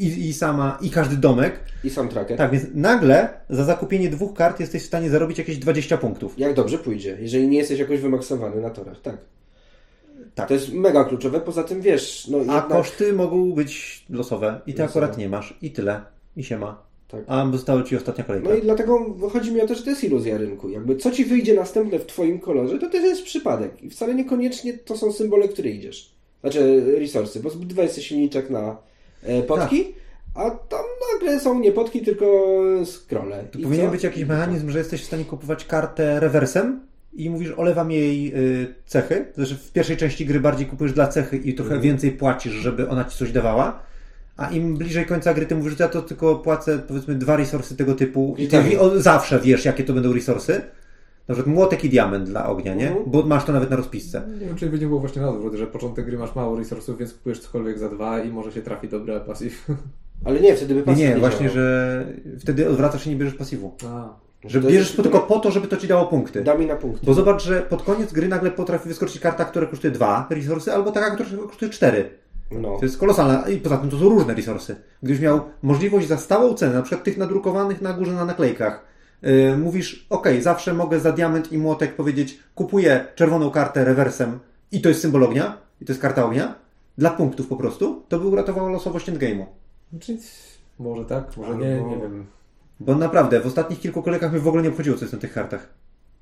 i każdy domek. I sam tracker. Tak, więc nagle za zakupienie 2 kart jesteś w stanie zarobić jakieś 20 punktów. Jak dobrze pójdzie, jeżeli nie jesteś jakoś wymaksowany na torach, tak. Tak. To jest mega kluczowe, poza tym wiesz, no A jednak... koszty mogą być losowe i ty Losowe. akurat nie masz i tyle. I się ma. Tak. A została ci ostatnia kolejka. No i dlatego chodzi mi o to, że to jest iluzja rynku. Jakby co ci wyjdzie następne w twoim kolorze, to też jest przypadek. I wcale niekoniecznie to są symbole, które idziesz. Znaczy resursy, bo zbudowałeś sobie silniczek na potki, a tam nagle są nie potki, tylko scrolle. Tu I powinien co? być jakiś mechanizm, że jesteś w stanie kupować kartę rewersem i mówisz, olewam jej cechy. To znaczy w pierwszej części gry bardziej kupujesz dla cechy i trochę więcej płacisz, żeby ona ci coś dawała. A im bliżej końca gry ty mówisz, że ja to tylko płacę powiedzmy 2 resursy tego typu i ty tak. zawsze wiesz, jakie to będą resursy. Na przykład młotek i diament dla ognia, nie? Bo masz to nawet na rozpisce. Nie wiem, czy by nie było właśnie na odwrót, że początek gry masz mało resursów, więc kupujesz cokolwiek za 2 i może się trafi dobry pasyw. Ale nie, wtedy by pasyw Nie, właśnie, działał. że wtedy odwracasz się i nie bierzesz pasywu. A, Że To bierzesz jest- tylko po to, żeby to ci dało punkty. Da mi na punkt. Bo zobacz, że pod koniec gry nagle potrafi wyskoczyć karta, która kosztuje 2 resursy, albo taka, która kosztuje 4. No. To jest kolosalne. I poza tym to są różne resursy. Gdybyś miał możliwość za stałą cenę, na przykład tych nadrukowanych na górze na naklejkach, mówisz, ok, zawsze mogę za diament i młotek powiedzieć, kupuję czerwoną kartę rewersem i to jest symbol ognia, i to jest karta ognia, dla punktów po prostu, to by uratowało losowość endgame'u. znaczy, może tak, może nie, nie wiem. Bo naprawdę, w ostatnich kilku kolejkach mnie w ogóle nie obchodziło, co jest na tych kartach.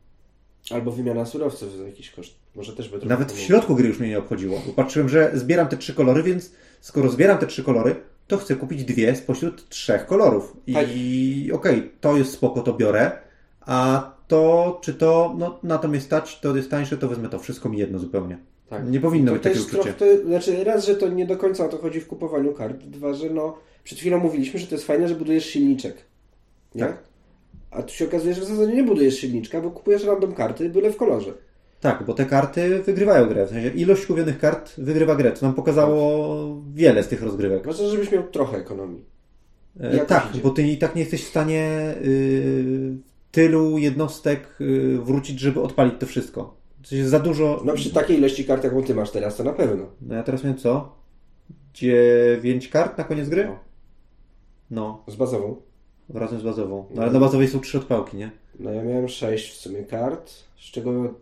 Albo wymiana surowców za jakiś koszt. Może też by trochę Nawet w pomogło. środku gry już mnie nie obchodziło, bo patrzyłem, że zbieram te 3 kolory, więc skoro zbieram te 3 kolory, to chcę kupić 2 spośród 3 kolorów. I okej, to jest spoko, to biorę, a to, czy to, no na to mnie stać, to jest tańsze, to wezmę to. Wszystko mi jedno zupełnie. Tak. Nie powinno To być takie też uczucie. trochę, znaczy raz, że to nie do końca o to chodzi w kupowaniu kart, dwa, że no przed chwilą mówiliśmy, że to jest fajne, że budujesz silniczek. Nie? Tak. A tu się okazuje, że w zasadzie nie budujesz silniczka, bo kupujesz random karty, byle w kolorze. Tak, bo te karty wygrywają grę. W sensie ilość kupionych kart wygrywa grę. To nam pokazało wiele z tych rozgrywek. Ważne, żebyś miał trochę ekonomii. Jak Tak, to idzie? bo ty i tak nie jesteś w stanie tylu jednostek wrócić, żeby odpalić to wszystko. W sensie za dużo. No przy takiej ilości kart, jaką ty masz teraz, to na pewno. No ja teraz miałem co? 9 kart na koniec gry? No. No, Z bazową. razem z bazową. No ale na bazowej są 3 odpałki, nie? No ja miałem 6 w sumie kart, z czego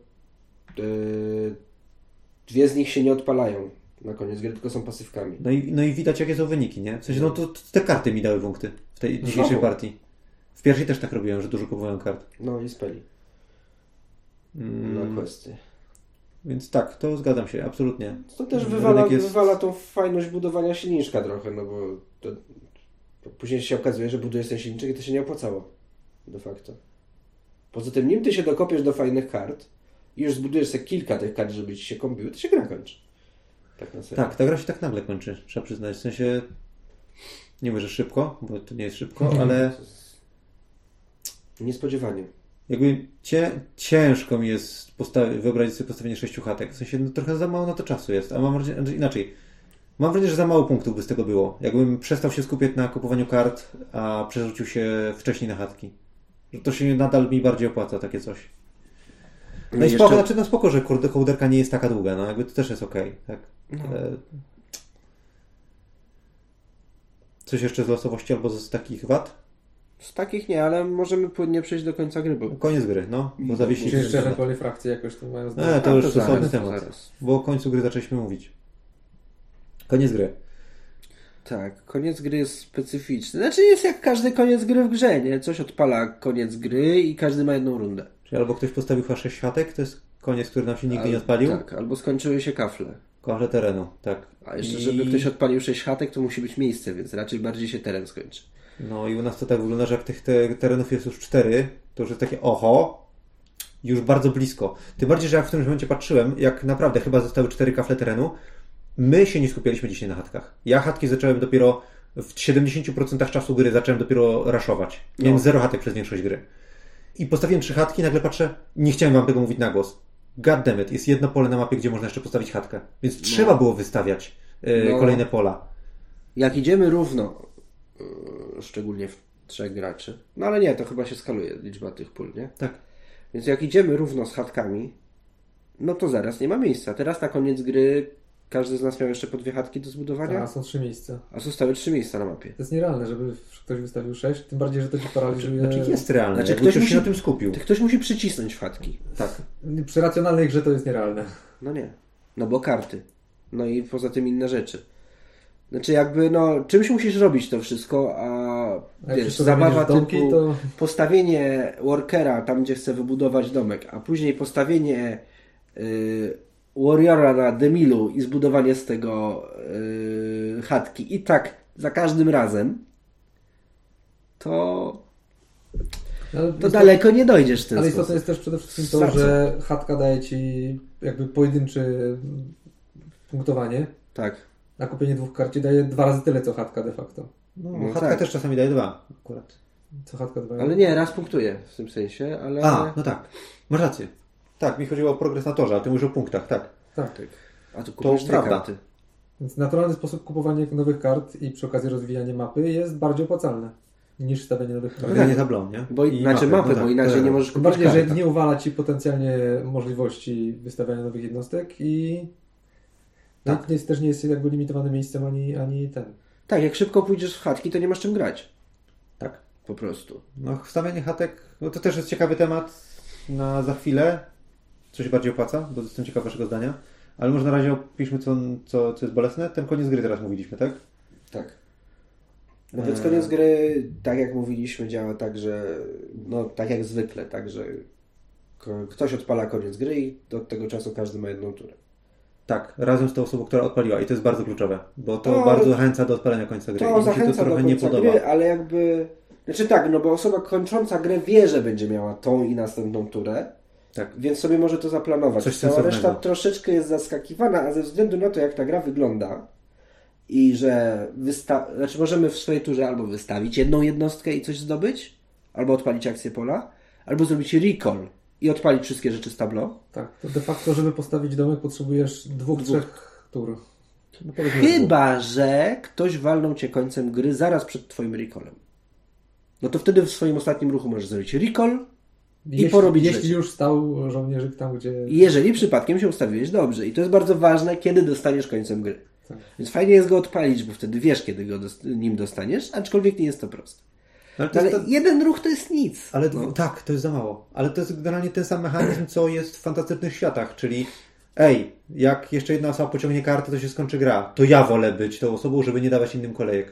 2 z nich się nie odpalają na koniec gry, tylko są pasywkami. No i widać jakie są wyniki, nie? W sensie, no to te karty mi dały punkty w tej dzisiejszej Znowu? partii. W pierwszej też tak robiłem, że dużo kupowałem kart. No i speli. Na questy. Więc tak, to zgadzam się, absolutnie. To też Rynek jest- wywala tą fajność budowania silniczka trochę, no bo później się okazuje, że budujesz ten silniczek i to się nie opłacało. De facto. Poza tym, nim ty się dokopiesz do fajnych kart i już zbudujesz sobie kilka tych kart, żeby ci się kombiły, to się gra kończy. Tak na serio. Tak, ta gra się tak nagle kończy, trzeba przyznać. W sensie, nie mówię, że szybko, bo to nie jest szybko, ale Niespodziewanie. jakby ciężko mi jest wyobrazić sobie postawienie 6 chatek. W sensie no, trochę za mało na to czasu jest. A mam wrażenie, inaczej. Mam wrażenie, że za mało punktów by z tego było. Jakbym przestał się skupiać na kupowaniu kart, a przerzucił się wcześniej na chatki. Że to się nadal mi bardziej opłaca, takie coś. No i spoko, znaczy, no spoko, że kołderka nie jest taka długa, no jakby to też jest okej, tak? No. Coś jeszcze z losowości albo z takich wad? Z takich nie, ale możemy płynnie przejść do końca gry. Bo... Koniec gry, no. Bo zawiesi Czy jeszcze ewentualnie frakcje jakoś to mają znaczenie? to już to stosowny zaraz, temat. zaraz. Bo o końcu gry zaczęliśmy mówić. Koniec gry. Tak, koniec gry jest specyficzny. Znaczy jest jak każdy koniec gry w grze, nie? Coś odpala koniec gry i każdy ma jedną rundę. Czyli albo ktoś postawił chyba 6 chatek, to jest koniec, który nam się nigdy nie odpalił. Tak, albo skończyły się kafle. Kafle terenu, tak. A jeszcze, żeby ktoś odpalił 6 chatek, to musi być miejsce, więc raczej bardziej się teren skończy. No i u nas to tak wygląda, że jak tych terenów jest już 4, to już jest takie oho, już bardzo blisko. Tym bardziej, że jak w tym momencie patrzyłem, jak naprawdę chyba zostały 4 kafle terenu, my się nie skupialiśmy dzisiaj na chatkach. Ja chatki zacząłem dopiero w 70% czasu gry zacząłem dopiero raszować. Miałem 0 chatek przez większość gry. I postawiłem 3 chatki, nagle patrzę, nie chciałem wam tego mówić na głos. God damn it, jest jedno pole na mapie, gdzie można jeszcze postawić chatkę. Więc trzeba było wystawiać kolejne pola. Jak idziemy równo, szczególnie w 3 graczy, no ale nie, to chyba się skaluje liczba tych pól, nie? Tak. Więc jak idziemy równo z chatkami, no to zaraz nie ma miejsca. Teraz na koniec gry każdy z nas miał jeszcze po 2 chatki do zbudowania. A są 3 miejsca. A zostały 3 miejsca na mapie. To jest nierealne, żeby ktoś wystawił 6, tym bardziej, że to ci paraliżuje. Znaczy jest realne, Znaczy, jakby ktoś się na tym skupił. Ktoś musi przycisnąć w chatki. Tak. Przy racjonalnej grze to jest nierealne. No nie. No bo karty. No i poza tym inne rzeczy. Znaczy jakby, no, czymś musisz robić to wszystko, a wiesz, zabawa typu to... postawienie workera tam, gdzie chce wybudować domek, a później postawienie warriora na demilu i zbudowanie z tego chatki i tak za każdym razem, to daleko nie dojdziesz w ten ale sposób. istotne jest też przede wszystkim to, że chatka daje ci jakby pojedyncze punktowanie. Tak. Na kupienie 2 kart ci daje 2 razy tyle, co chatka de facto. No chatka też czasami daje 2 akurat. Co chatka 2? Ale nie, raz punktuje w tym sensie, ale... No tak. Masz rację. Tak, mi chodziło o progres na torze, a ty mówisz o punktach, tak. Tak. A tu kupujesz 2 karty. Więc naturalny sposób kupowania nowych kart i przy okazji rozwijania mapy jest bardziej opłacalne niż stawianie nowych kart. Wydanie tablą, nie? Bo inaczej nie możesz kupić bardziej, kart. że nie uwala ci potencjalnie możliwości wystawiania nowych jednostek i tak. Też nie jest jakby limitowane miejscem ani ten. Tak, jak szybko pójdziesz w chatki, to nie masz czym grać. Tak. Po prostu. No wstawianie chatek, no to też jest ciekawy temat na za chwilę. Co się bardziej opłaca, bo jestem ciekaw waszego zdania. Ale może na razie opiszmy, co jest bolesne. Ten koniec gry teraz mówiliśmy, tak? Tak. No więc koniec gry, tak jak mówiliśmy, działa tak, że no tak jak zwykle, tak, że ktoś odpala koniec gry i od tego czasu każdy ma jedną turę. Tak, razem z tą osobą, która odpaliła i to jest bardzo kluczowe, bo to bardzo zachęca do odpalenia końca gry. To zachęca mi się to trochę do nie końca podoba. Gry, ale jakby... Znaczy tak, no bo osoba kończąca grę wie, że będzie miała tą i następną turę, tak. Więc sobie może to zaplanować. Coś Cała sensownego. reszta troszeczkę jest zaskakiwana, a ze względu na to, jak ta gra wygląda i że znaczy możemy w swojej turze albo wystawić jedną jednostkę i coś zdobyć, albo odpalić akcję pola, albo zrobić recall i odpalić wszystkie rzeczy z tableau. Tak, to de facto, żeby postawić domek, potrzebujesz 2-3 tur. No, chyba, że ktoś walnął cię końcem gry zaraz przed twoim recallem. No to wtedy w swoim ostatnim ruchu możesz zrobić recall i porobić jeśli rzeczy. już stał żołnierzyk tam, gdzie... Jeżeli przypadkiem się ustawiłeś dobrze. I to jest bardzo ważne, kiedy dostaniesz końcem gry. Tak. Więc fajnie jest go odpalić, bo wtedy wiesz, kiedy go nim dostaniesz, aczkolwiek nie jest to proste. Ale jeden ruch to jest nic. Ale tak, to jest za mało. Ale to jest generalnie ten sam mechanizm, co jest w Fantastycznych Światach, czyli jak jeszcze jedna osoba pociągnie kartę, to się skończy gra. To ja wolę być tą osobą, żeby nie dawać innym kolejek.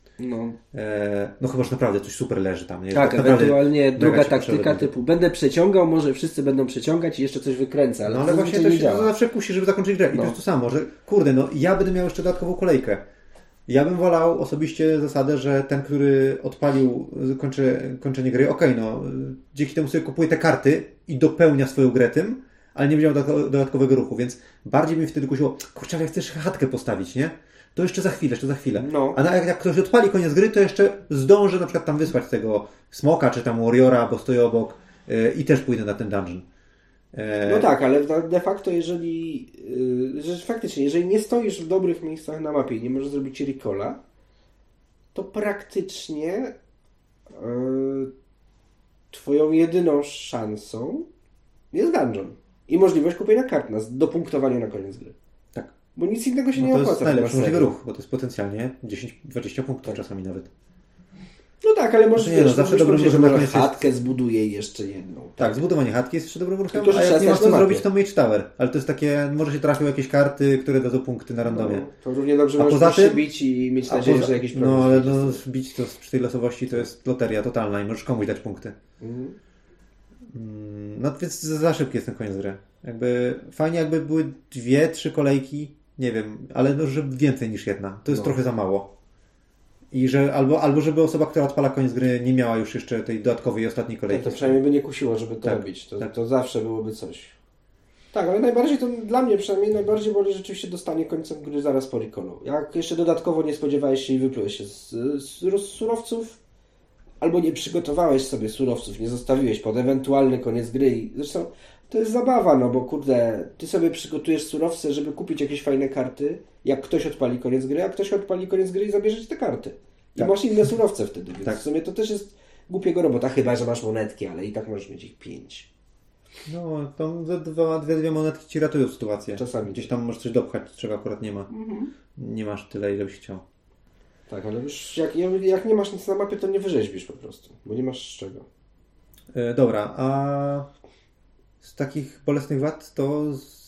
No chyba, że naprawdę coś super leży tam. Nie? Tak, ewentualnie druga taktyka typu będę przeciągał, może wszyscy będą przeciągać i jeszcze coś wykręcę. Ale właśnie to się zawsze kusi, żeby zakończyć grę. I to jest to samo, że ja będę miał jeszcze dodatkową kolejkę. Ja bym wolał osobiście zasadę, że ten, który odpalił kończenie gry, dzięki temu sobie kupuje te karty i dopełnia swoją grę tym, ale nie będzie miał dodatkowego ruchu, więc bardziej mi wtedy kusiło, kurczę, ale jak chcesz chatkę postawić, nie? To jeszcze za chwilę. No. A jak ktoś odpali koniec gry, to jeszcze zdąży na przykład tam wysłać tego smoka, czy tam warriora, bo stoi obok, i też pójdę na ten dungeon. No tak, ale de facto jeżeli nie stoisz w dobrych miejscach na mapie i nie możesz zrobić recolla, to praktycznie twoją jedyną szansą jest dungeon i możliwość kupienia kart do punktowania na koniec gry. Tak. Bo nic innego się nie to opłaca. jest najlepszy możliwy ruch, bo to jest potencjalnie 10-20 punktów czasami nawet. No tak, ale może zawsze dobrym ruchem może chatkę zbuduję i jeszcze jedną. Tak, zbudowanie chatki jest jeszcze dobrym ruchem, Tylko, a jak nie masz co na zrobić, to Mage Tower. Ale to jest takie, może się trafią jakieś karty, które dadzą punkty na randomie. No, to równie dobrze możesz się bić i mieć nadzieję, że jakiś problem. No ale bić to przy tej losowości to jest loteria totalna i możesz komuś dać punkty. No więc za szybki jest ten koniec gry. Jakby fajnie jakby były 2-3 kolejki, nie wiem, ale żeby więcej niż jedna. To jest trochę za mało. I że albo żeby osoba, która odpala koniec gry, nie miała już jeszcze tej dodatkowej ostatniej kolejki. Tak, to przynajmniej by nie kusiło, żeby to robić. To zawsze byłoby coś. Tak, ale najbardziej to dla mnie przynajmniej najbardziej boli rzeczywiście dostanie końcem gry zaraz po recallu. Jak jeszcze dodatkowo nie spodziewałeś się i wyplułeś się z surowców, albo nie przygotowałeś sobie surowców, nie zostawiłeś pod ewentualny koniec gry. I zresztą to jest zabawa, no bo kurde, ty sobie przygotujesz surowce, żeby kupić jakieś fajne karty, jak ktoś odpali koniec gry, a ktoś odpali koniec gry i zabierze ci te karty. I masz inne surowce wtedy, więc w sumie to też jest głupiego robota, chyba że masz monetki, ale i tak możesz mieć ich 5. No, tam dwie monetki ci ratują sytuację. Czasami. Gdzieś tam możesz coś dopchać, czego akurat nie ma. Nie masz tyle, ile byś chciał. Tak, ale już jak nie masz nic na mapie, to nie wyrzeźbisz po prostu, bo nie masz z czego. Dobra, a z takich bolesnych wad to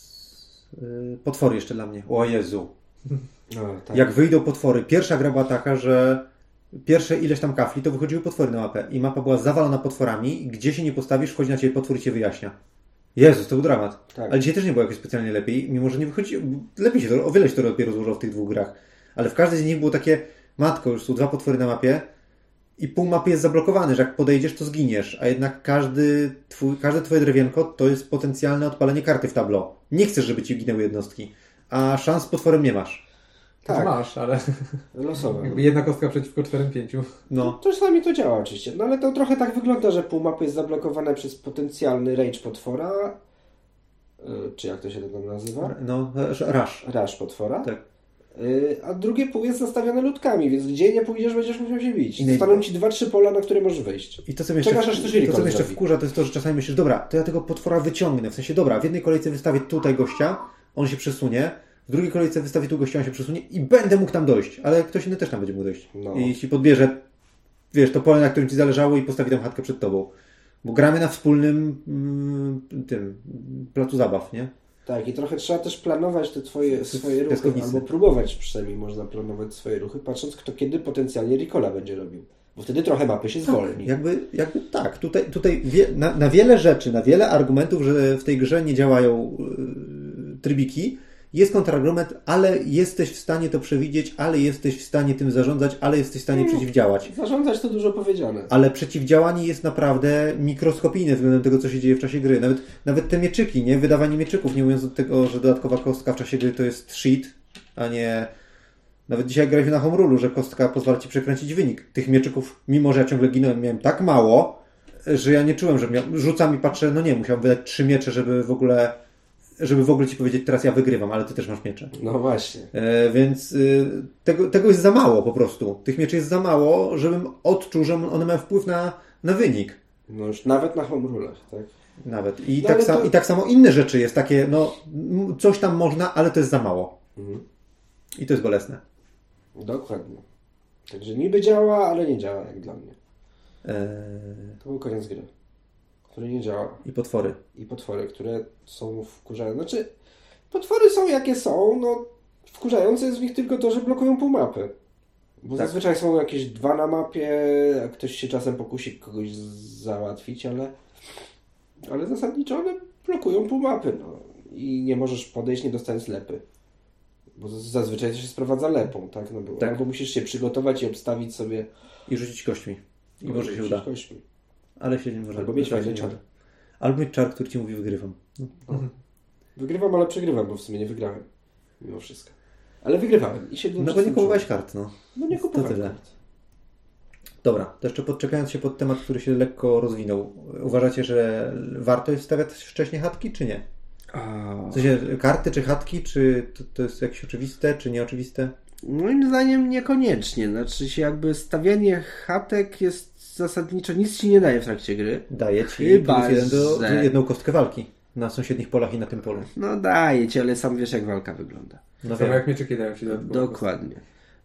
potwory jeszcze dla mnie. O Jezu. Tak. Jak wyjdą potwory. Pierwsza gra była taka, że pierwsze ileś tam kafli, to wychodziły potwory na mapę. I mapa była zawalona potworami. Gdzie się nie postawisz, wchodzi na ciebie potwór i cię wyjaśnia. Jezus, to był dramat. Tak. Ale dzisiaj też nie było jakoś specjalnie lepiej. Mimo, że nie wychodzi... Lepiej się to, o wiele się to lepiej rozłożyło w tych dwóch grach. Ale w każdej z nich było takie... Matko, już są 2 potwory na mapie. I pół mapy jest zablokowane, że jak podejdziesz, to zginiesz. A jednak każde twoje drewienko to jest potencjalne odpalenie karty w tableau. Nie chcesz, żeby ci ginęły jednostki. A szans z potworem nie masz. Tak. Masz, ale losowe. Jakby jedna kostka przeciwko 4-5. No. To czasami to działa oczywiście. No ale to trochę tak wygląda, że pół mapy jest zablokowane przez potencjalny rage potwora. Czy jak to się tam nazywa? No, rush. Rush potwora. Tak. A drugie pół jest zastawione ludkami, więc gdzie nie pójdziesz, będziesz musiał się bić. Zostaną ci 2-3 pola, na które możesz wejść. I to, co mnie jeszcze wkurza, to jest to, że czasami myślisz, dobra, to ja tego potwora wyciągnę. W sensie, dobra, w jednej kolejce wystawię tutaj gościa, on się przesunie, w drugiej kolejce wystawię tu gościa, on się przesunie i będę mógł tam dojść. Ale ktoś inny też tam będzie mógł dojść. No. I ci podbierze, wiesz, to pole, na którym ci zależało i postawi tam chatkę przed tobą. Bo gramy na wspólnym placu zabaw, nie? Tak, i trochę trzeba też planować te swoje ruchy, albo próbować przynajmniej można planować swoje ruchy, patrząc kto kiedy potencjalnie recolla będzie robił. Bo wtedy trochę mapy się zwolni. Jakby tak. Tutaj na wiele rzeczy, na wiele argumentów, że w tej grze nie działają trybiki, jest kontrargument, ale jesteś w stanie to przewidzieć, ale jesteś w stanie tym zarządzać, ale jesteś w stanie przeciwdziałać. Zarządzać to dużo powiedziane. Ale przeciwdziałanie jest naprawdę mikroskopijne względem tego, co się dzieje w czasie gry. Nawet te mieczyki, nie? Wydawanie mieczyków, nie mówiąc od tego, że dodatkowa kostka w czasie gry to jest cheat, a nie... Nawet dzisiaj graliśmy na home rulu, że kostka pozwala ci przekręcić wynik. Tych mieczyków, mimo że ja ciągle ginąłem, miałem tak mało, że ja nie czułem, że rzucam i patrzę, no nie, musiałem wydać 3 miecze, żeby w ogóle ci powiedzieć, teraz ja wygrywam, ale ty też masz miecze. No właśnie. Więc tego jest za mało po prostu. Tych mieczy jest za mało, żebym odczuł, że one mają wpływ na wynik. No już nawet na home rulach, tak? Nawet. I tak samo inne rzeczy jest takie, no coś tam można, ale to jest za mało. I to jest bolesne. Dokładnie. Także niby działa, ale nie działa jak dla mnie. To był koniec gry, który nie działa. I potwory. I potwory, które są wkurzające. Znaczy, potwory są jakie są, no wkurzające jest w nich tylko to, że blokują pół mapy. Bo zazwyczaj są jakieś 2 na mapie, a ktoś się czasem pokusi kogoś załatwić, ale zasadniczo one blokują pół mapy, no. I nie możesz podejść, nie dostając lepy. Bo zazwyczaj to się sprowadza lepą, tak? No bo albo musisz się przygotować i obstawić sobie... I rzucić kośćmi. I może się uda. Kośćmi. Ale się nie może. Albo mieć fajny czar. Albo mieć czar, który ci mówi wygrywam. Wygrywam, ale przegrywam, bo w sumie nie wygrałem. Mimo wszystko. Ale wygrywałem. I się no bo nie kupowałeś kart, no. No nie kupowałem kart. Dobra, to jeszcze podczepiając się pod temat, który się lekko rozwinął. Uważacie, że warto jest stawiać wcześniej chatki, czy nie? W sensie karty, czy chatki, czy to jest jakieś oczywiste, czy nieoczywiste? Moim zdaniem niekoniecznie. Znaczy się jakby stawianie chatek jest zasadniczo, nic ci nie daje w trakcie gry. Daje ci Chyba, jedną kostkę walki na sąsiednich polach i na tym polu. No daje ci, ale sam wiesz jak walka wygląda. No samo jak mieczyki dają ci Dokładnie.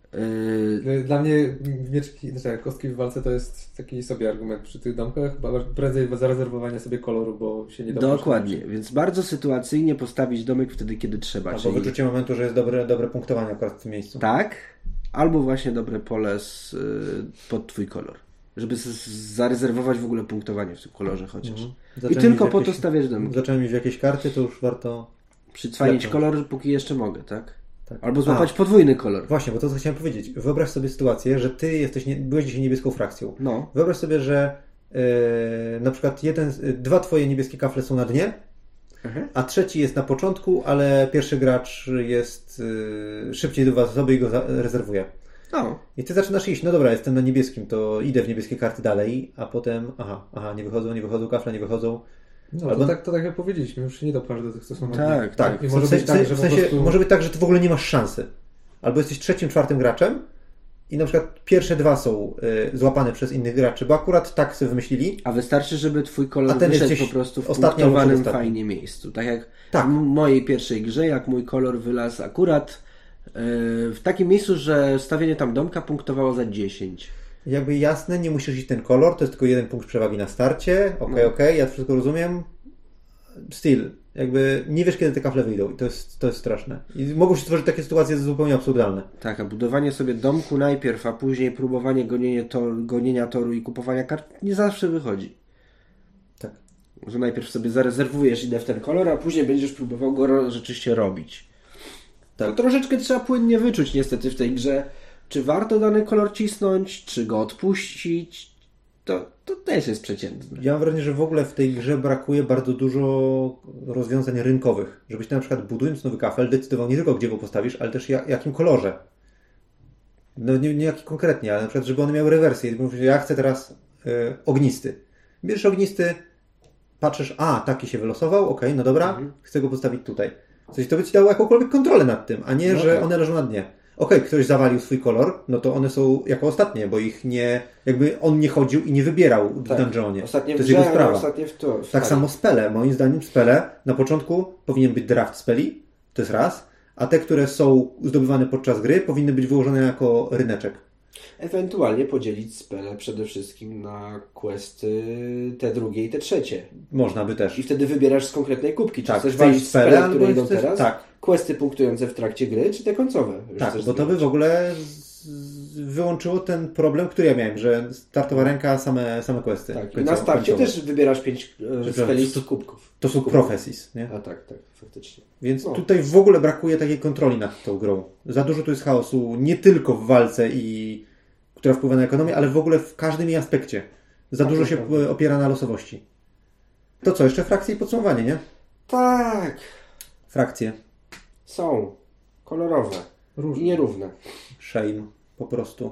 Dla mnie mieczyki, znaczy kostki w walce to jest taki sobie argument przy tych domkach, chyba prędzej zarezerwowanie sobie koloru, bo się nie da. Dokładnie, więc bardzo sytuacyjnie postawić domek wtedy, kiedy trzeba. Albo wyczucie momentu, że jest dobre punktowanie akurat w tym miejscu. Tak, albo właśnie dobre pole pod twój kolor. Żeby zarezerwować w ogóle punktowanie w tym kolorze chociaż. I tylko po to stawiać domek. Zacząłem mieć jakieś karty, to już warto... Przycwanić kolor, póki jeszcze mogę, tak? Tak. Albo złapać podwójny kolor. Właśnie, bo to co chciałem powiedzieć. Wyobraź sobie sytuację, że ty byłeś dzisiaj niebieską frakcją. No. Wyobraź sobie, że na przykład dwa twoje niebieskie kafle są na dnie, a trzeci jest na początku, ale pierwszy gracz jest szybciej do was sobie i go rezerwuje. No. I ty zaczynasz iść, no dobra, jestem na niebieskim, to idę w niebieskie karty dalej, a potem nie wychodzą, kafle nie wychodzą. No, albo... to tak jak powiedzieliśmy, już się nie dopchasz do tych, co są na dnie. Tak. I może być tak, że może być tak, że ty w ogóle nie masz szansy. Albo jesteś trzecim, czwartym graczem i na przykład pierwsze dwa są złapane przez innych graczy, bo akurat tak sobie wymyślili. A wystarczy, żeby twój kolor wyszedł po prostu w punktowanym fajnie miejscu. Tak jak w mojej pierwszej grze, jak mój kolor wylazł akurat w takim miejscu, że stawienie tam domka punktowało za 10. Jakby jasne, nie musisz iść ten kolor, to jest tylko jeden punkt przewagi na starcie. Okej, ja to wszystko rozumiem. Still, jakby nie wiesz, kiedy te kafle wyjdą i to jest straszne. I mogą się stworzyć takie sytuacje zupełnie absurdalne. Tak, a budowanie sobie domku najpierw, a później próbowanie gonienia toru i kupowania kart nie zawsze wychodzi. Tak. Że najpierw sobie zarezerwujesz, idę w ten kolor, a później będziesz próbował go rzeczywiście robić. Tak. To troszeczkę trzeba płynnie wyczuć niestety w tej grze, czy warto dany kolor cisnąć, czy go odpuścić. To też jest przeciętne. Ja mam wrażenie, że w ogóle w tej grze brakuje bardzo dużo rozwiązań rynkowych. Żebyś ty na przykład budując nowy kafel decydował nie tylko gdzie go postawisz, ale też jakim kolorze. No nie jaki konkretnie, ale na przykład żeby one miały rewersję. Mówisz, ja chcę teraz ognisty. Bierzesz ognisty, patrzysz, taki się wylosował, no dobra, chcę go postawić tutaj. Coś to by ci dało jakąkolwiek kontrolę nad tym, a nie, że one leżą na dnie. Ktoś zawalił swój kolor, no to one są jako ostatnie, bo ich nie, jakby on nie chodził i nie wybierał w dungeonie. Ostatnie to jest jego sprawa. Ostatnie w tak samo spele. Moim zdaniem spele na początku powinien być draft speli, to jest raz, a te, które są zdobywane podczas gry, powinny być wyłożone jako ryneczek. Ewentualnie podzielić spele przede wszystkim na questy te drugie i te trzecie. Można by też. I wtedy wybierasz z konkretnej kubki. Czy tak, chcesz walić spele, które idą teraz? Tak. Questy punktujące w trakcie gry, czy te końcowe? Tak, bo to by w ogóle wyłączyło ten problem, który ja miałem, że startowa ręka, same questy. Tak, i na starcie też wybierasz 5 speli z kubków. To są profesis, nie? A tak, faktycznie. Więc tutaj w ogóle brakuje takiej kontroli nad tą grą. Za dużo tu jest chaosu, nie tylko w walce, która wpływa na ekonomię, ale w ogóle w każdym jej aspekcie. Za dużo się opiera na losowości. To co, jeszcze frakcje i podsumowanie, nie? Tak. Frakcje. Są kolorowe i nierówne. Shame, po prostu.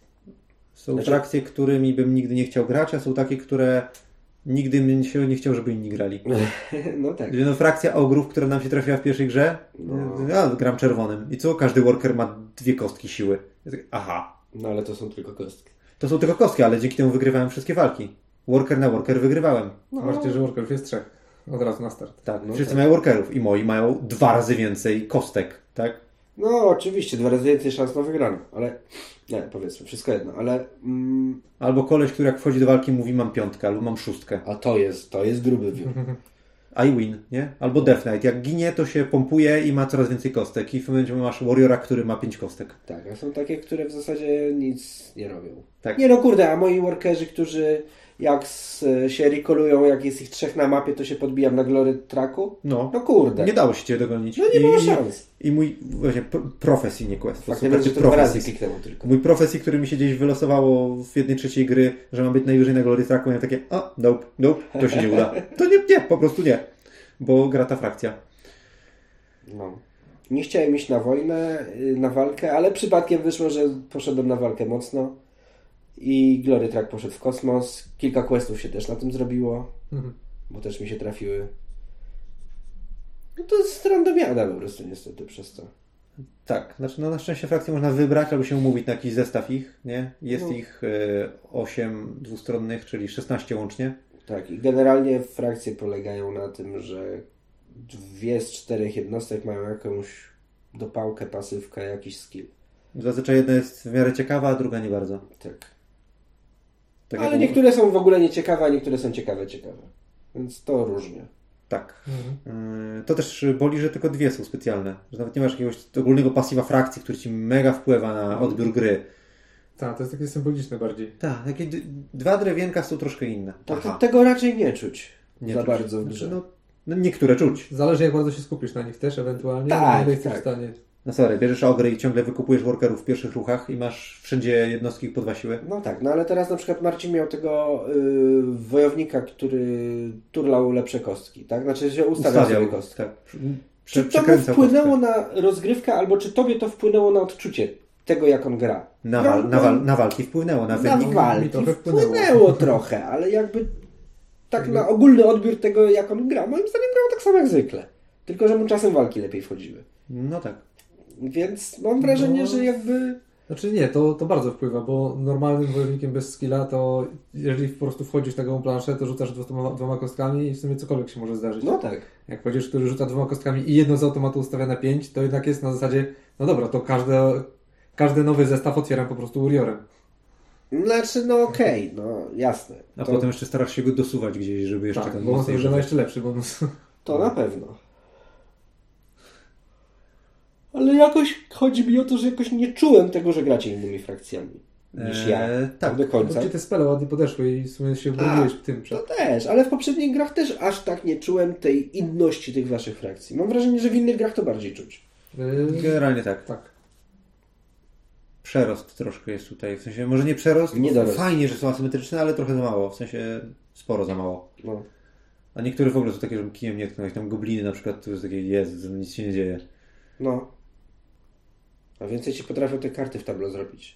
Są frakcje, którymi bym nigdy nie chciał grać, a są takie, które nigdy bym się nie chciał, żeby inni grali. No tak. Frakcja ogrów, która nam się trafiła w pierwszej grze, ja gram czerwonym. I co? Każdy worker ma 2 kostki siły. Aha. No ale to są tylko kostki. To są tylko kostki, ale dzięki temu wygrywałem wszystkie walki. Worker na worker wygrywałem. Zobaczcie, że workerów jest 3. Od razu na start. Tak, wszyscy mają workerów i moi mają 2 razy więcej kostek, tak? No oczywiście, 2 razy więcej szans na wygraną, ale nie, powiedzmy, wszystko jedno, ale... Albo koleś, który jak wchodzi do walki mówi mam 5 albo mam 6. A to jest gruby view. I win, nie? Albo Death Knight. Jak ginie, to się pompuje i ma coraz więcej kostek. I w momencie masz Warriora, który ma 5 kostek. Tak, a są takie, które w zasadzie nic nie robią. Tak. Nie no kurde, a moi workerzy, którzy jak się recallują, jak jest ich 3 na mapie, to się podbijam na glory tracku? No kurde. Nie dało się cię dogonić. No nie ma szans. I mój właśnie profesji, nie quest. Tak, nie będzie to 2 razy kliknęło tylko. Mój profesji, który mi się gdzieś wylosowało w 1/3 gry, że mam być najwyżej na glory tracku, miałem takie, nope, to się nie uda. To nie, po prostu nie. Bo gra ta frakcja. No. Nie chciałem iść na wojnę, na walkę, ale przypadkiem wyszło, że poszedłem na walkę mocno I Glory Track poszedł w kosmos. Kilka questów się też na tym zrobiło, bo też mi się trafiły. No to jest randomiada po prostu niestety przez to. Tak, znaczy no na szczęście frakcje można wybrać albo się umówić na jakiś zestaw ich, nie? Jest ich 8 dwustronnych, czyli 16 łącznie. Tak, i generalnie frakcje polegają na tym, że 2 z 4 jednostek mają jakąś dopałkę, pasywkę, jakiś skill. Zazwyczaj jedna jest w miarę ciekawa, a druga nie bardzo. Tak. Ale niektóre są w ogóle nieciekawe, a niektóre są ciekawe. Więc to różnie. Tak. To też boli, że tylko 2 są specjalne. Że nawet nie masz jakiegoś ogólnego pasywa frakcji, który ci mega wpływa na odbiór gry. Tak, to jest takie symboliczne bardziej. Tak, takie 2 drewienka są troszkę inne. Tego raczej nie czuć nie za czuć. bardzo w grze. Znaczy, no, niektóre czuć. Zależy jak bardzo się skupisz na nich też ewentualnie. Tak, nie jesteś tak. w stanie. No sorry, bierzesz ogry i ciągle wykupujesz workerów w pierwszych ruchach i masz wszędzie jednostki po 2 siły. No tak, no ale teraz na przykład Marcin miał tego wojownika, który turlał lepsze kostki, tak? Znaczy się ustawiał sobie kostki. Tak. Czy to mu wpłynęło na rozgrywkę, albo czy tobie to wpłynęło na odczucie tego, jak on gra? Na walki wpłynęło, na wynik. Na walki trochę wpłynęło trochę, ale jakby tak na ogólny odbiór tego, jak on gra, moim zdaniem grał tak samo jak zwykle. Tylko, że mu czasem walki lepiej wchodziły. No tak. Więc mam wrażenie, że jakby... Znaczy nie, to bardzo wpływa, bo normalnym wojownikiem bez skilla to jeżeli po prostu wchodzisz na taką planszę, to rzucasz 2 kostkami i w sumie cokolwiek się może zdarzyć. No tak. Jak wchodzisz, który rzuca 2 kostkami i jedno z automatu ustawia na 5, to jednak jest na zasadzie, no dobra, to każdy nowy zestaw otwieram po prostu Uriorem. Znaczy, no okej, no jasne. A potem jeszcze starasz się go dosuwać gdzieś, żeby jeszcze Tak, tam bo on mocniej ma jeszcze lepszy bonus. To na pewno. Ale jakoś chodzi mi o to, że jakoś nie czułem tego, że gracie innymi frakcjami niż ja. Tak. Do końca. Bo te spele ładnie podeszły i w sumie się broniłeś tym przed. To też, ale w poprzednich grach też aż tak nie czułem tej inności tych waszych frakcji. Mam wrażenie, że w innych grach to bardziej czuć. Generalnie tak. Tak. Przerost troszkę jest tutaj. W sensie, może nie przerost, Nie dorost. fajnie, że są asymetryczne, ale trochę za mało. W sensie, sporo za mało. No. A niektóre w ogóle są takie, że kijem nie tknął. Jak tam gobliny na przykład, to jest takie, nic się nie dzieje. No. A więcej ci potrafią te karty w tablo zrobić.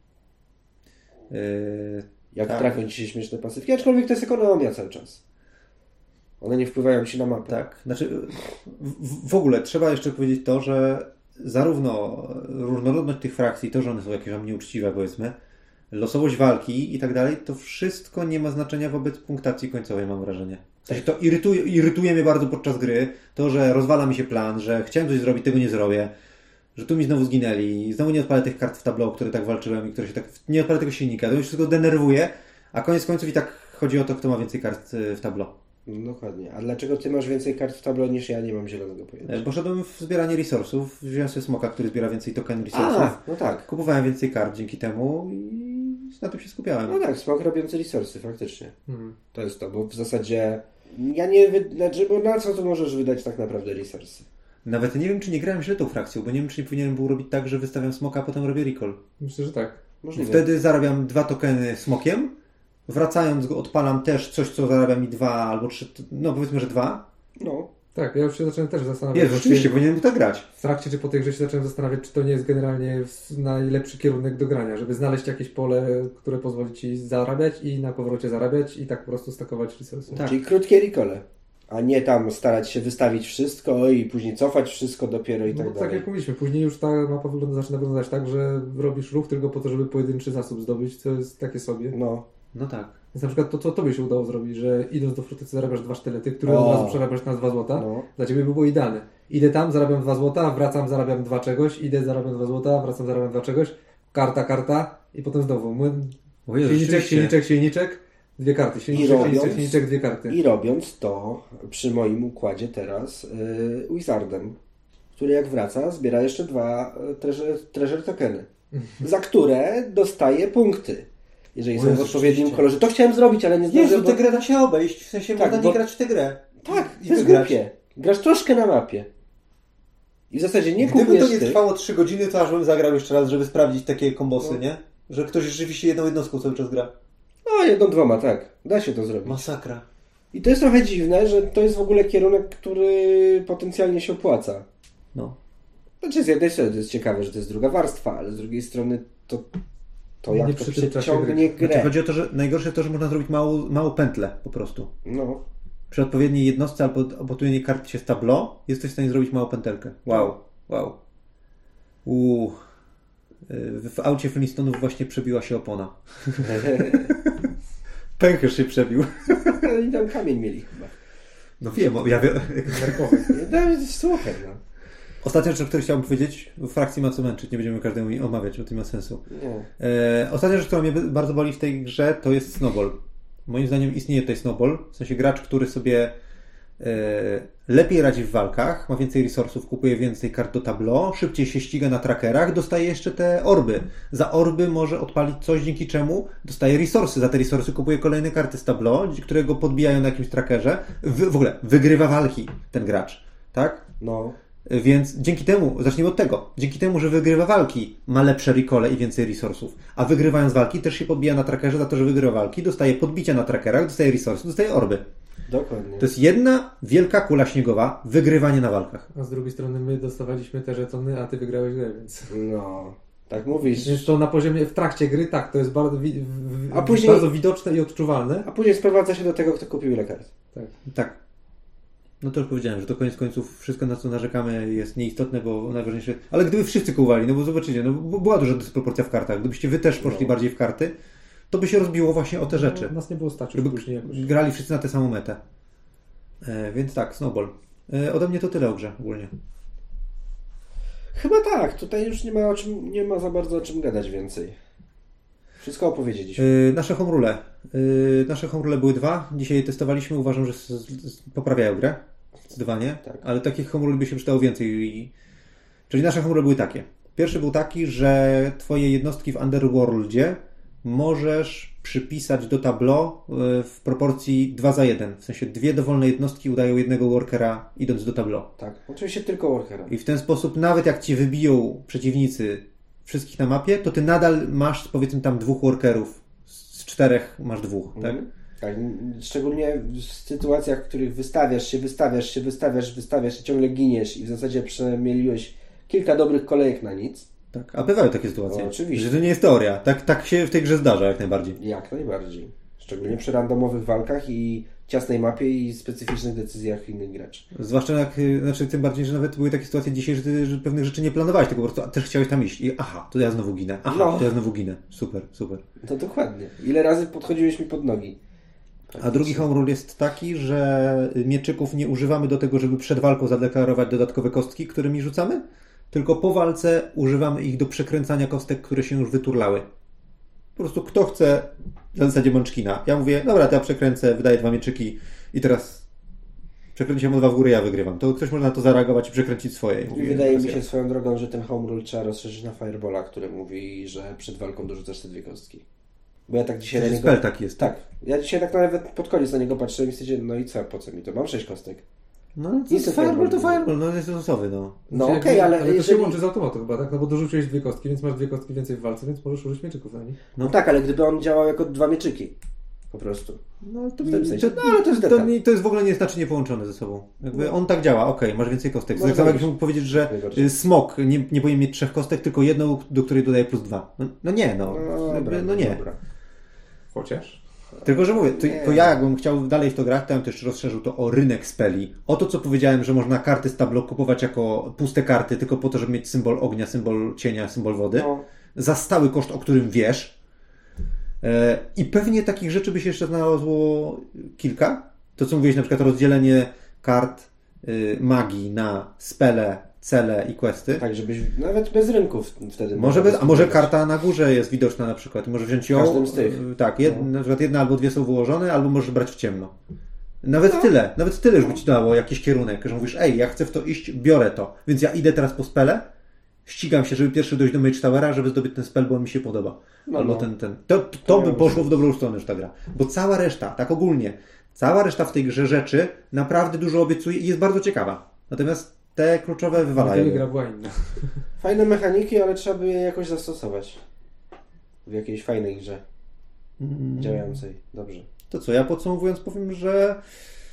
Jak tak. trafią ci się śmieszne pasywki, aczkolwiek to jest ekonomia cały czas. One nie wpływają ci na mapę. Tak. Znaczy, w ogóle trzeba jeszcze powiedzieć to, że zarówno różnorodność tych frakcji, to, że one są jakieś tam nieuczciwe, powiedzmy, losowość walki i tak dalej, to wszystko nie ma znaczenia wobec punktacji końcowej, mam wrażenie. W sensie to irytuje mnie bardzo podczas gry, to, że rozwala mi się plan, że chciałem coś zrobić, tego nie zrobię, że tu mi znowu zginęli, znowu nie odpalę tych kart w tableau, o które tak walczyłem i które się tak... Nie odpalę tego silnika, to mnie wszystko denerwuje, a koniec końców i tak chodzi o to, kto ma więcej kart w tableau. No dokładnie. A dlaczego ty masz więcej kart w tableau niż ja? Nie mam zielonego pojęcia. Poszedłem w zbieranie resursów, wziąłem sobie smoka, który zbiera więcej token resursów. No tak. Kupowałem więcej kart dzięki temu i na tym się skupiałem. No tak, smok robiący resursy, faktycznie. Mhm. To jest to, bo w zasadzie bo na co tu możesz wydać tak naprawdę resursy? Nawet nie wiem, czy nie grałem źle tą frakcją, bo nie wiem, czy nie powinienem był robić tak, że wystawiam smoka, a potem robię recall. Myślę, że tak. Możliwe. Wtedy zarabiam 2 tokeny smokiem, wracając go odpalam też coś, co zarabia mi 2 albo 3, no powiedzmy, że 2. No. Tak, ja już się zacząłem też zastanawiać. Jest, rzeczywiście, powinienem tak grać. W trakcie czy po tej grze się zacząłem zastanawiać, czy to nie jest generalnie najlepszy kierunek do grania, żeby znaleźć jakieś pole, które pozwoli ci zarabiać i na powrocie zarabiać i tak po prostu stakować resursy. Tak. Czyli krótkie recole. A nie tam starać się wystawić wszystko i później cofać wszystko dopiero i tak No, dalej. tak jak mówiliśmy, później już ta mapa zaczyna wyglądać tak, że robisz ruch tylko po to, żeby pojedynczy zasób zdobyć, co jest takie sobie. No tak. Więc na przykład to, co tobie się udało zrobić, że idąc do fortecy zarabiasz 2 sztylety, które od razu przerabiasz na 2 złota, No. dla ciebie by było idealne. Idę tam, zarabiam 2 złota, wracam, zarabiam 2 czegoś, idę, zarabiam 2 złota, wracam, zarabiam 2 czegoś, karta i potem znowu młyn, O Jezu, silniczek, 2 karty, silniczek, 2 karty. I robiąc to przy moim układzie teraz Wizardem, który jak wraca zbiera jeszcze 2 treasure tokeny, za które dostaje punkty. Jeżeli są w odpowiednim kolorze. To chciałem zrobić, ale nie zdążyłem. Jezu, tę grę da się obejść. W sensie Tak, można nie grać w tę grę. Tak, I to jest wygrać. głupie. Grasz troszkę na mapie. I w zasadzie nie Gdyby kupujesz to nie ty. trwało 3 godziny, to aż bym zagrał jeszcze raz, żeby sprawdzić takie kombosy, No. nie? Że ktoś rzeczywiście jedną jednostką cały czas gra. No, 1-2, tak. Da się to zrobić. Masakra. I to jest trochę dziwne, że to jest w ogóle kierunek, który potencjalnie się opłaca. No. Znaczy z jednej strony to jest ciekawe, że to jest druga warstwa, ale z drugiej strony to To jak Nie to przytyka się przeciągnie gry. grę. Znaczy, chodzi o to, że najgorsze jest to, że można zrobić małą pętlę po prostu. No. Przy odpowiedniej jednostce albo odpowiedniej karcie z tableau jesteś w stanie zrobić małą pętelkę. Wow. W aucie Flintstonów właśnie przebiła się opona. Pęcherz się przebił. I tam kamień mieli chyba. No wiem, ja wiem. Słuchaj, no. Ostatnia rzecz, o której chciałbym powiedzieć, w frakcji ma co męczyć, nie będziemy każdemu omawiać, bo to nie ma sensu. Nie. Ostatnia rzecz, która mnie bardzo boli w tej grze, to jest snowball. Moim zdaniem istnieje tutaj snowball, w sensie gracz, który sobie lepiej radzi w walkach, ma więcej resursów, kupuje więcej kart do tableau, szybciej się ściga na trackerach, dostaje jeszcze te orby. Za orby może odpalić coś, dzięki czemu dostaje resursy. Za te resursy kupuje kolejne karty z tableau, które go podbijają na jakimś trackerze. W ogóle wygrywa walki ten gracz, tak? No. Więc dzięki temu, zacznijmy od tego, dzięki temu, że wygrywa walki, ma lepsze recole i więcej resursów. A wygrywając walki też się podbija na trackerze za to, że wygrywa walki, dostaje podbicia na trackerach, dostaje resursy, dostaje orby. Dokładnie. To jest jedna wielka kula śniegowa, wygrywanie na walkach. A z drugiej strony my dostawaliśmy te żetony, a ty wygrałeś grę, więc... No. Tak mówisz. Więc to na poziomie, w trakcie gry, tak, to jest bardzo, A później- bardzo widoczne i odczuwalne. A później sprowadza się do tego, kto kupił ile kart. Tak. No to już powiedziałem, że to koniec końców wszystko, na co narzekamy, jest nieistotne, bo najważniejsze... Ale gdyby wszyscy kupowali, no bo zobaczycie, no była duża dysproporcja w kartach. Gdybyście wy też poszli bardziej w karty, to by się rozbiło właśnie o te rzeczy. Nas nie było stać już Żeby później jakoś. grali wszyscy na tę samą metę. Więc tak, snowball. Ode mnie to tyle o grze ogólnie. Chyba tak. Tutaj już nie ma za bardzo o czym gadać więcej. Wszystko opowiedzieliśmy. Nasze homerule były 2. Dzisiaj je testowaliśmy. Uważam, że poprawiają grę. Zdecydowanie. Tak. Ale takich homerul by się przydało więcej. Czyli nasze homurule były takie. Pierwszy był taki, że twoje jednostki w Underworldzie możesz przypisać do tableau w proporcji 2:1. W sensie 2 dowolne jednostki udają jednego workera idąc do tableau. Tak. Oczywiście tylko workera. I w ten sposób nawet jak ci wybiją przeciwnicy wszystkich na mapie, to ty nadal masz powiedzmy tam 2 workerów. Z 4 masz 2, tak? Tak, szczególnie w sytuacjach, w których wystawiasz i ciągle giniesz i w zasadzie przemieliłeś kilka dobrych kolejek na nic. Tak, a bywają takie sytuacje. No, oczywiście. Że to nie jest teoria. Tak się w tej grze zdarza jak najbardziej. Jak najbardziej. Szczególnie przy randomowych walkach i ciasnej mapie i specyficznych decyzjach innych graczy. Zwłaszcza jak, znaczy tym bardziej, że nawet były takie sytuacje dzisiaj, że pewnych rzeczy nie planowałeś, tylko po prostu też chciałeś tam iść i aha, to ja znowu ginę. To ja znowu ginę. Super. To dokładnie. Ile razy podchodziłeś mi pod nogi? A drugi home rule jest taki, że mieczyków nie używamy do tego, żeby przed walką zadeklarować dodatkowe kostki, którymi rzucamy, tylko po walce używamy ich do przekręcania kostek, które się już wyturlały. Po prostu kto chce, na zasadzie Munchkina. Ja mówię, dobra, to ja przekręcę, wydaję 2 mieczyki i teraz przekręciłem o 2 w górę, ja wygrywam. To ktoś może na to zareagować i przekręcić swoje. I wydaje mi się swoją drogą, że ten home rule trzeba rozszerzyć na Firebola, który mówi, że przed walką dorzucasz te 2 kostki. Bo ja tak dzisiaj na niego... Spell taki jest. Tak. Ja dzisiaj tak nawet pod koniec na niego patrzyłem i stwierdziłem, no i co, po co mi to? Mam 6 kostek. No to jest jest Fireball, Fireball, no jest losowy, no. No Znaczy, okej, ale to jeżeli... się łączy z automatu chyba, tak? No bo dorzuciłeś 2 kostki, więc masz 2 kostki więcej w walce, więc możesz użyć mieczyków na nich. No tak, ale gdyby on działał jako 2 mieczyki. Po prostu. No to, W tym sensie. no, ale jest to detal. jest w ogóle nie znaczy niepołączone ze sobą. Jakby on tak działa, okej, masz więcej kostek. Może Tak samo być. jakbyś mógł powiedzieć, że Najbardziej. smok nie powinien mieć 3 kostek, tylko jedną, do której dodaje +2. No nie, no. Dobra, No nie. Dobra. Chociaż? Tylko, że mówię, Nie. to ja jakbym chciał dalej w to grać, to bym też rozszerzył to o rynek speli. O to, co powiedziałem, że można karty z tableau kupować jako puste karty, tylko po to, żeby mieć symbol ognia, symbol cienia, symbol wody. No. Za stały koszt, o którym wiesz. I pewnie takich rzeczy by się jeszcze znalazło kilka. To, co mówiłeś, na przykład rozdzielenie kart magii na spele, cele i questy. Tak, żebyś nawet bez rynków wtedy... A może karta na górze jest widoczna na przykład. Możesz wziąć ją. W każdym z tych. Tak, na przykład 1 albo 2 są wyłożone, albo możesz brać w ciemno. Nawet tyle już by ci dało jakiś kierunek, że mówisz, ej, ja chcę w to iść, biorę to. Więc ja idę teraz po spele, ścigam się, żeby pierwszy dojść do Mage Towera, żeby zdobyć ten spell, bo on mi się podoba. Albo ten. To by poszło w dobrą stronę już ta gra. Bo cała reszta, tak ogólnie, cała reszta w tej grze rzeczy naprawdę dużo obiecuje i jest bardzo ciekawa. Natomiast te kluczowe wywalają. Gdyby gra była inna. Fajne mechaniki, ale trzeba by je jakoś zastosować. W jakiejś fajnej grze. Działającej. Dobrze. To co, ja podsumowując powiem, że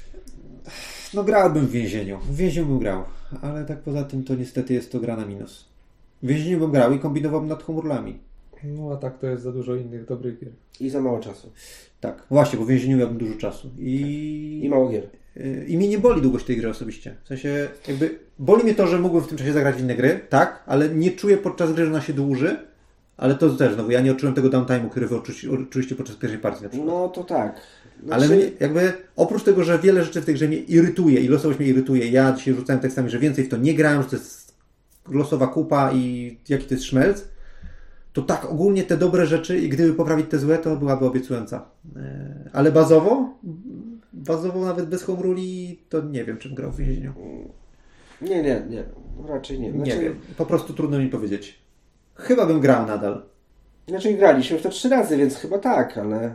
no grałbym w więzieniu. W więzieniu bym grał. Ale tak poza tym to niestety jest to gra na minus. W więzieniu bym grał i kombinowałbym nad humorlami. No a tak to jest za dużo innych dobrych gier. I za mało czasu. Tak, właśnie, bo w więzieniu miałbym dużo czasu. I mało gier. I mnie nie boli długość tej gry osobiście. W sensie, jakby boli mnie to, że mógłbym w tym czasie zagrać w inne gry, tak, ale nie czuję podczas gry, że ona się dłuży. Ale to też, no bo ja nie odczułem tego downtime'u, który wy odczuliście podczas pierwszej partii na przykład. No to tak. Ale mnie, jakby oprócz tego, że wiele rzeczy w tej grze mnie irytuje i losowość mnie irytuje, ja dzisiaj rzucałem tekstami, że więcej w to nie grałem, że to jest losowa kupa i jaki to jest szmelc, to tak ogólnie te dobre rzeczy i gdyby poprawić te złe, to byłaby obiecująca. Ale bazowo nawet bez home ruli, to nie wiem, czym grał w więzieniu. Nie. Raczej nie. Nie wiem. Po prostu trudno mi powiedzieć. Chyba bym grał nadal. Znaczy graliśmy w to 3 razy, więc chyba tak,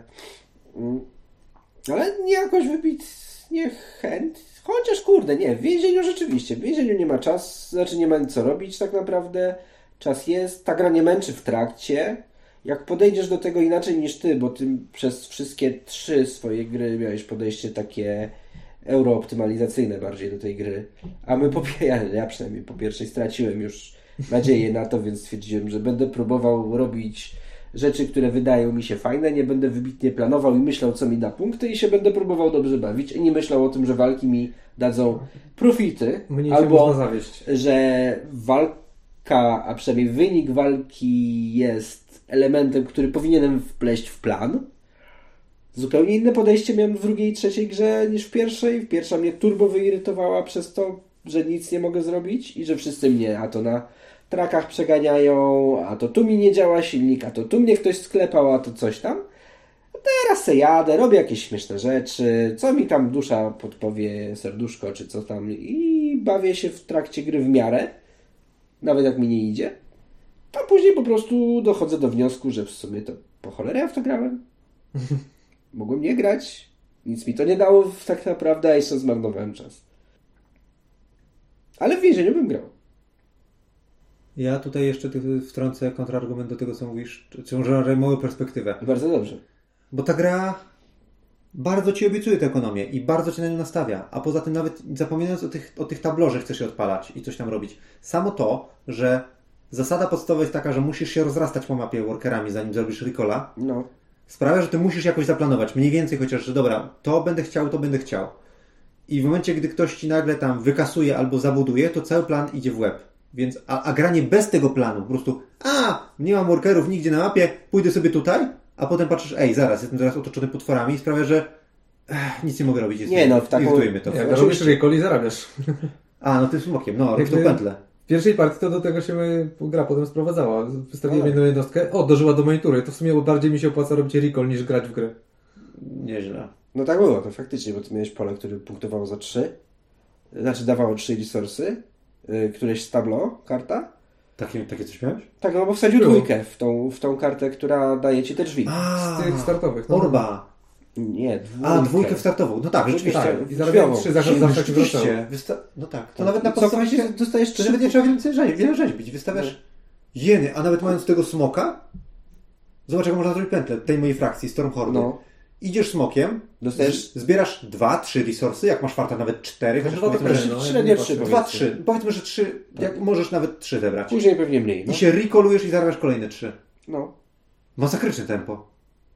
ale nie jakoś wybitnie chęt. Chociaż kurde, nie, w więzieniu rzeczywiście. W więzieniu nie ma czasu, znaczy nie ma nic co robić tak naprawdę. Czas jest, ta gra nie męczy w trakcie. Jak podejdziesz do tego inaczej niż ty, bo ty przez wszystkie 3 swoje gry miałeś podejście takie eurooptymalizacyjne bardziej do tej gry. A my ja przynajmniej po pierwszej straciłem już nadzieję na to, więc stwierdziłem, że będę próbował robić rzeczy, które wydają mi się fajne, nie będę wybitnie planował i myślał, co mi da punkty i się będę próbował dobrze bawić i nie myślał o tym, że walki mi dadzą profity, Mnie albo zawieść. że walka, a przynajmniej wynik walki jest elementem, który powinienem wpleść w plan. Zupełnie inne podejście miałem w drugiej i trzeciej grze niż w pierwszej. Pierwsza mnie turbo wyirytowała przez to, że nic nie mogę zrobić i że wszyscy mnie a to na trakach przeganiają, a to tu mi nie działa silnik, a to tu mnie ktoś sklepał, a to coś tam. A teraz se jadę, robię jakieś śmieszne rzeczy, co mi tam dusza podpowie, serduszko czy co tam i bawię się w trakcie gry w miarę, nawet jak mi nie idzie. A później po prostu dochodzę do wniosku, że w sumie to po cholerę ja w to grałem. Mogłem nie grać, nic mi to nie dało tak naprawdę, a jeszcze zmarnowałem czas. Ale w więzieniu bym grał. Ja tutaj jeszcze wtrącę kontrargument do tego, co mówisz, czy może moją perspektywę. Bardzo dobrze. Bo ta gra bardzo ci obiecuje tę ekonomię i bardzo cię na nią nastawia. A poza tym nawet zapominając o tych tablo, że chcesz je odpalać i coś tam robić. Samo to, że zasada podstawowa jest taka, że musisz się rozrastać po mapie workerami, zanim zrobisz recola, No. sprawia, że ty musisz jakoś zaplanować. Mniej więcej chociaż, że dobra, to będę chciał. I w momencie, gdy ktoś ci nagle tam wykasuje albo zabuduje, to cały plan idzie w łeb. Więc, a granie bez tego planu, po prostu nie mam workerów nigdzie na mapie, pójdę sobie tutaj, a potem patrzysz, zaraz, jestem teraz otoczony potworami i sprawia, że nic nie mogę robić. Irytuje to. Jak robisz recall i zarabiasz. No tym smokiem, w tą pętlę. W pierwszej partii to do tego się gra potem sprowadzała. Wystawiłem jedną jednostkę, dożyła do monitury. To w sumie bardziej mi się opłaca robić recall niż grać w grę. Nieźle. No tak było, to faktycznie, bo ty miałeś pole, które punktowało za 3. Znaczy dawało 3 resursy. Któreś z tablo, karta. Takie coś miałeś? Tak, no bo wsadził dwójkę w tą kartę, która daje ci te drzwi. Z tych startowych. Orba. Nie, dwójkę. Dwójkę startową. No tak, rzeczywiście. Tak. I zarabiałem 3 zawsze rzeczywiście. No tak. To nawet na podstawie dostajesz 3. Nawet nie trzeba wiele rzeźbić. Wystawiasz jeny, a nawet mając tego smoka, zobacz, jak można zrobić pętlę tej mojej frakcji, Stormhorde. No. Idziesz smokiem, zbierasz 2-3 resursy, jak masz farta nawet 4. Średnio 3. 2-3. Powiedzmy, że 3, jak możesz nawet 3 zebrać. Później pewnie mniej. I się recallujesz i zarabiasz kolejne 3. No. Masakryczne tempo.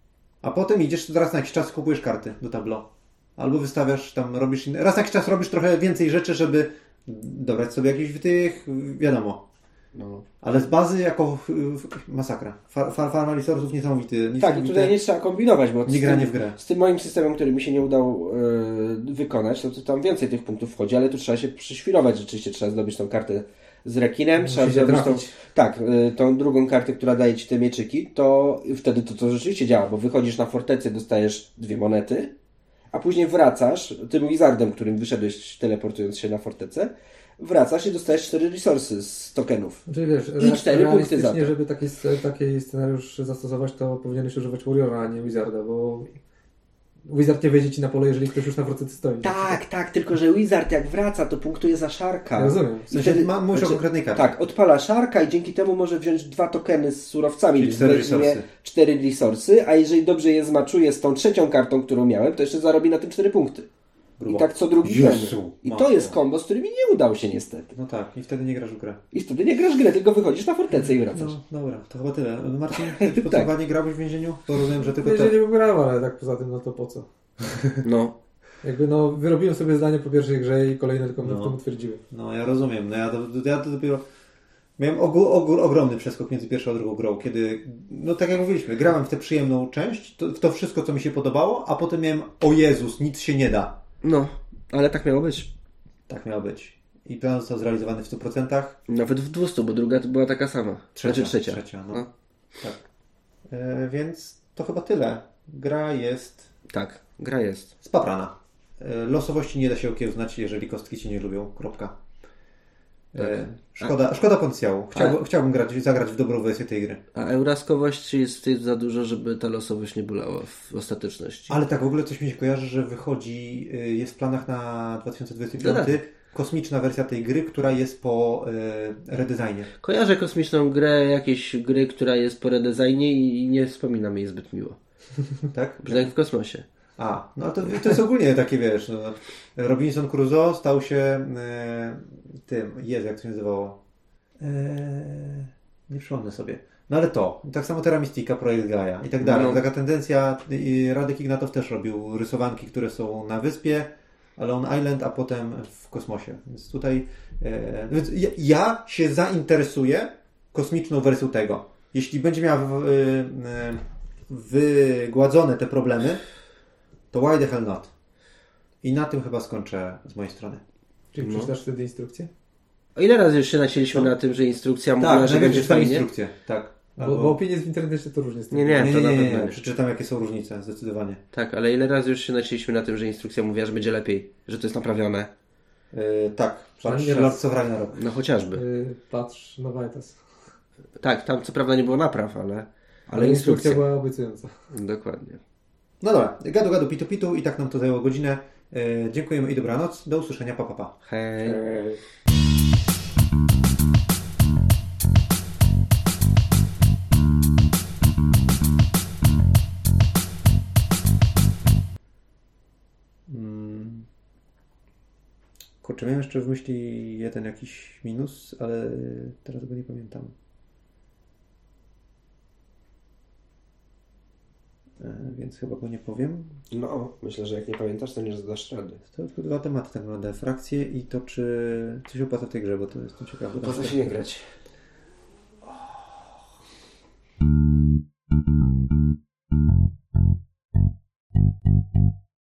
A potem idziesz, raz na jakiś czas kupujesz karty do tableau. Albo wystawiasz tam, robisz inne. Raz na jakiś czas robisz trochę więcej rzeczy, żeby dobrać sobie jakiś tych, wiadomo. No. Ale z bazy jako masakra. Farma resursów niesamowity. Tak, i tutaj nie trzeba kombinować, bo nie granie w grę. Z tym moim systemem, który mi się nie udał wykonać, to tam więcej tych punktów wchodzi, ale tu trzeba się przyświrować. Rzeczywiście trzeba zdobyć tą kartę z rekinem, trzeba zdobyć tą drugą kartę, która daje ci te mieczyki, to wtedy to rzeczywiście działa, bo wychodzisz na fortecę, dostajesz 2 monety, a później wracasz tym wizardem, którym wyszedłeś teleportując się na fortecę, wracasz i dostajesz 4 resursy z tokenów. Czyli wiesz, i 4 punkty za to. żeby taki scenariusz zastosować, to powinieneś używać Warriora, a nie Wizarda, bo Wizard nie wejdzie ci na pole, jeżeli ktoś już na fortecy stoi. Tak, tylko że Wizard jak wraca, to punktuje za szarka. Ja rozumiem. W sensie mówisz o konkretnej karcie. Tak, odpala szarka i dzięki temu może wziąć 2 tokeny z surowcami. I 4 resursy. 4 resursy, a jeżeli dobrze je zmaczuje z tą trzecią kartą, którą miałem, to jeszcze zarobi na tym 4 punkty. grubo. I tak co drugi Jezu, ten. I to matko. jest kombo, z którymi nie udał się niestety. No tak, i wtedy nie grasz w grę. I wtedy nie grasz grę, tylko wychodzisz na fortecę i wracasz. No dobra, to chyba tyle. Marcin, jakieś podsumowanie grałeś w więzieniu? Bo rozumiem, że tylko Nie grałem, ale tak poza tym, no to po co? No. Jakby no, wyrobiłem sobie zdanie po pierwszej grze i kolejne tylko mnie w No. tym utwierdziły. No ja rozumiem. No ja to dopiero... Miałem ogromny przeskok między pierwszą a drugą grą, kiedy, no tak jak mówiliśmy, grałem w tę przyjemną część, w to wszystko, co mi się podobało, a potem miałem, o Jezus, nic się nie da. No, ale tak miało być. Tak miało być. I plan został zrealizowany w 100%. Nawet w 200, bo druga to była taka sama. Trzecia. Trzecia, no. Tak. Więc to chyba tyle. Gra jest Tak, gra jest. spaprana. Losowości nie da się okiełznać, jeżeli kostki cię nie lubią. Kropka. Szkoda potencjału. Chciałbym zagrać w dobrą wersję tej gry. A euraskowości jest za dużo, żeby ta losowość nie bolała w ostateczności. Ale tak w ogóle coś mi się kojarzy, że wychodzi, jest w planach na 2025 kosmiczna wersja tej gry, która jest po redesignie. Kojarzę kosmiczną grę, jakieś gry, która jest po redesignie i nie wspominam jej zbyt miło. Tak? Że jak w kosmosie. A, no to jest ogólnie takie, wiesz, no, Robinson Crusoe stał się tym, jak to się nazywało? Nie przypomnę sobie. No ale to, tak samo Terra Mystica, Projekt Gaia i tak dalej. No. Taka tendencja, Radek Ignatow też robił rysowanki, które są na wyspie, ale on Island, a potem w kosmosie. Więc tutaj więc ja się zainteresuję kosmiczną wersją tego. Jeśli będzie miała wygładzone te problemy, to why the hell not? I na tym chyba skończę z mojej strony. Czyli przeczytasz wtedy instrukcję? O ile razy już się nacięliśmy na tym, że instrukcja mówiła, że będzie przeczytam fajnie? instrukcję, tak. Bo opinie w internecie to różnie Nie, to na pewno nie. Przeczytam, jakie są różnice, zdecydowanie. Tak, ale ile razy już się nacięliśmy na tym, że instrukcja mówiła, że będzie lepiej, że to jest naprawione? Tak, patrz, Nie raz. Lords of Ragnarok. No chociażby. Patrz na Vitas. Tak, tam co prawda nie było napraw, ale Ale instrukcja instrukcja. była obiecująca. Dokładnie. No dobra, gadu, pitu, pitu i tak nam to zajęło godzinę. Dziękujemy i dobranoc. Do usłyszenia, pa. Hej. Kurczę, miałem jeszcze w myśli jeden jakiś minus, ale teraz go nie pamiętam. Więc chyba go nie powiem. No, myślę, że jak nie pamiętasz, to nie zdasz rady. To tylko dwa tematy tak naprawdę. Frakcje i to, czy coś opłaca w tej grze, bo to jestem ciekawy. Po co się nie grać?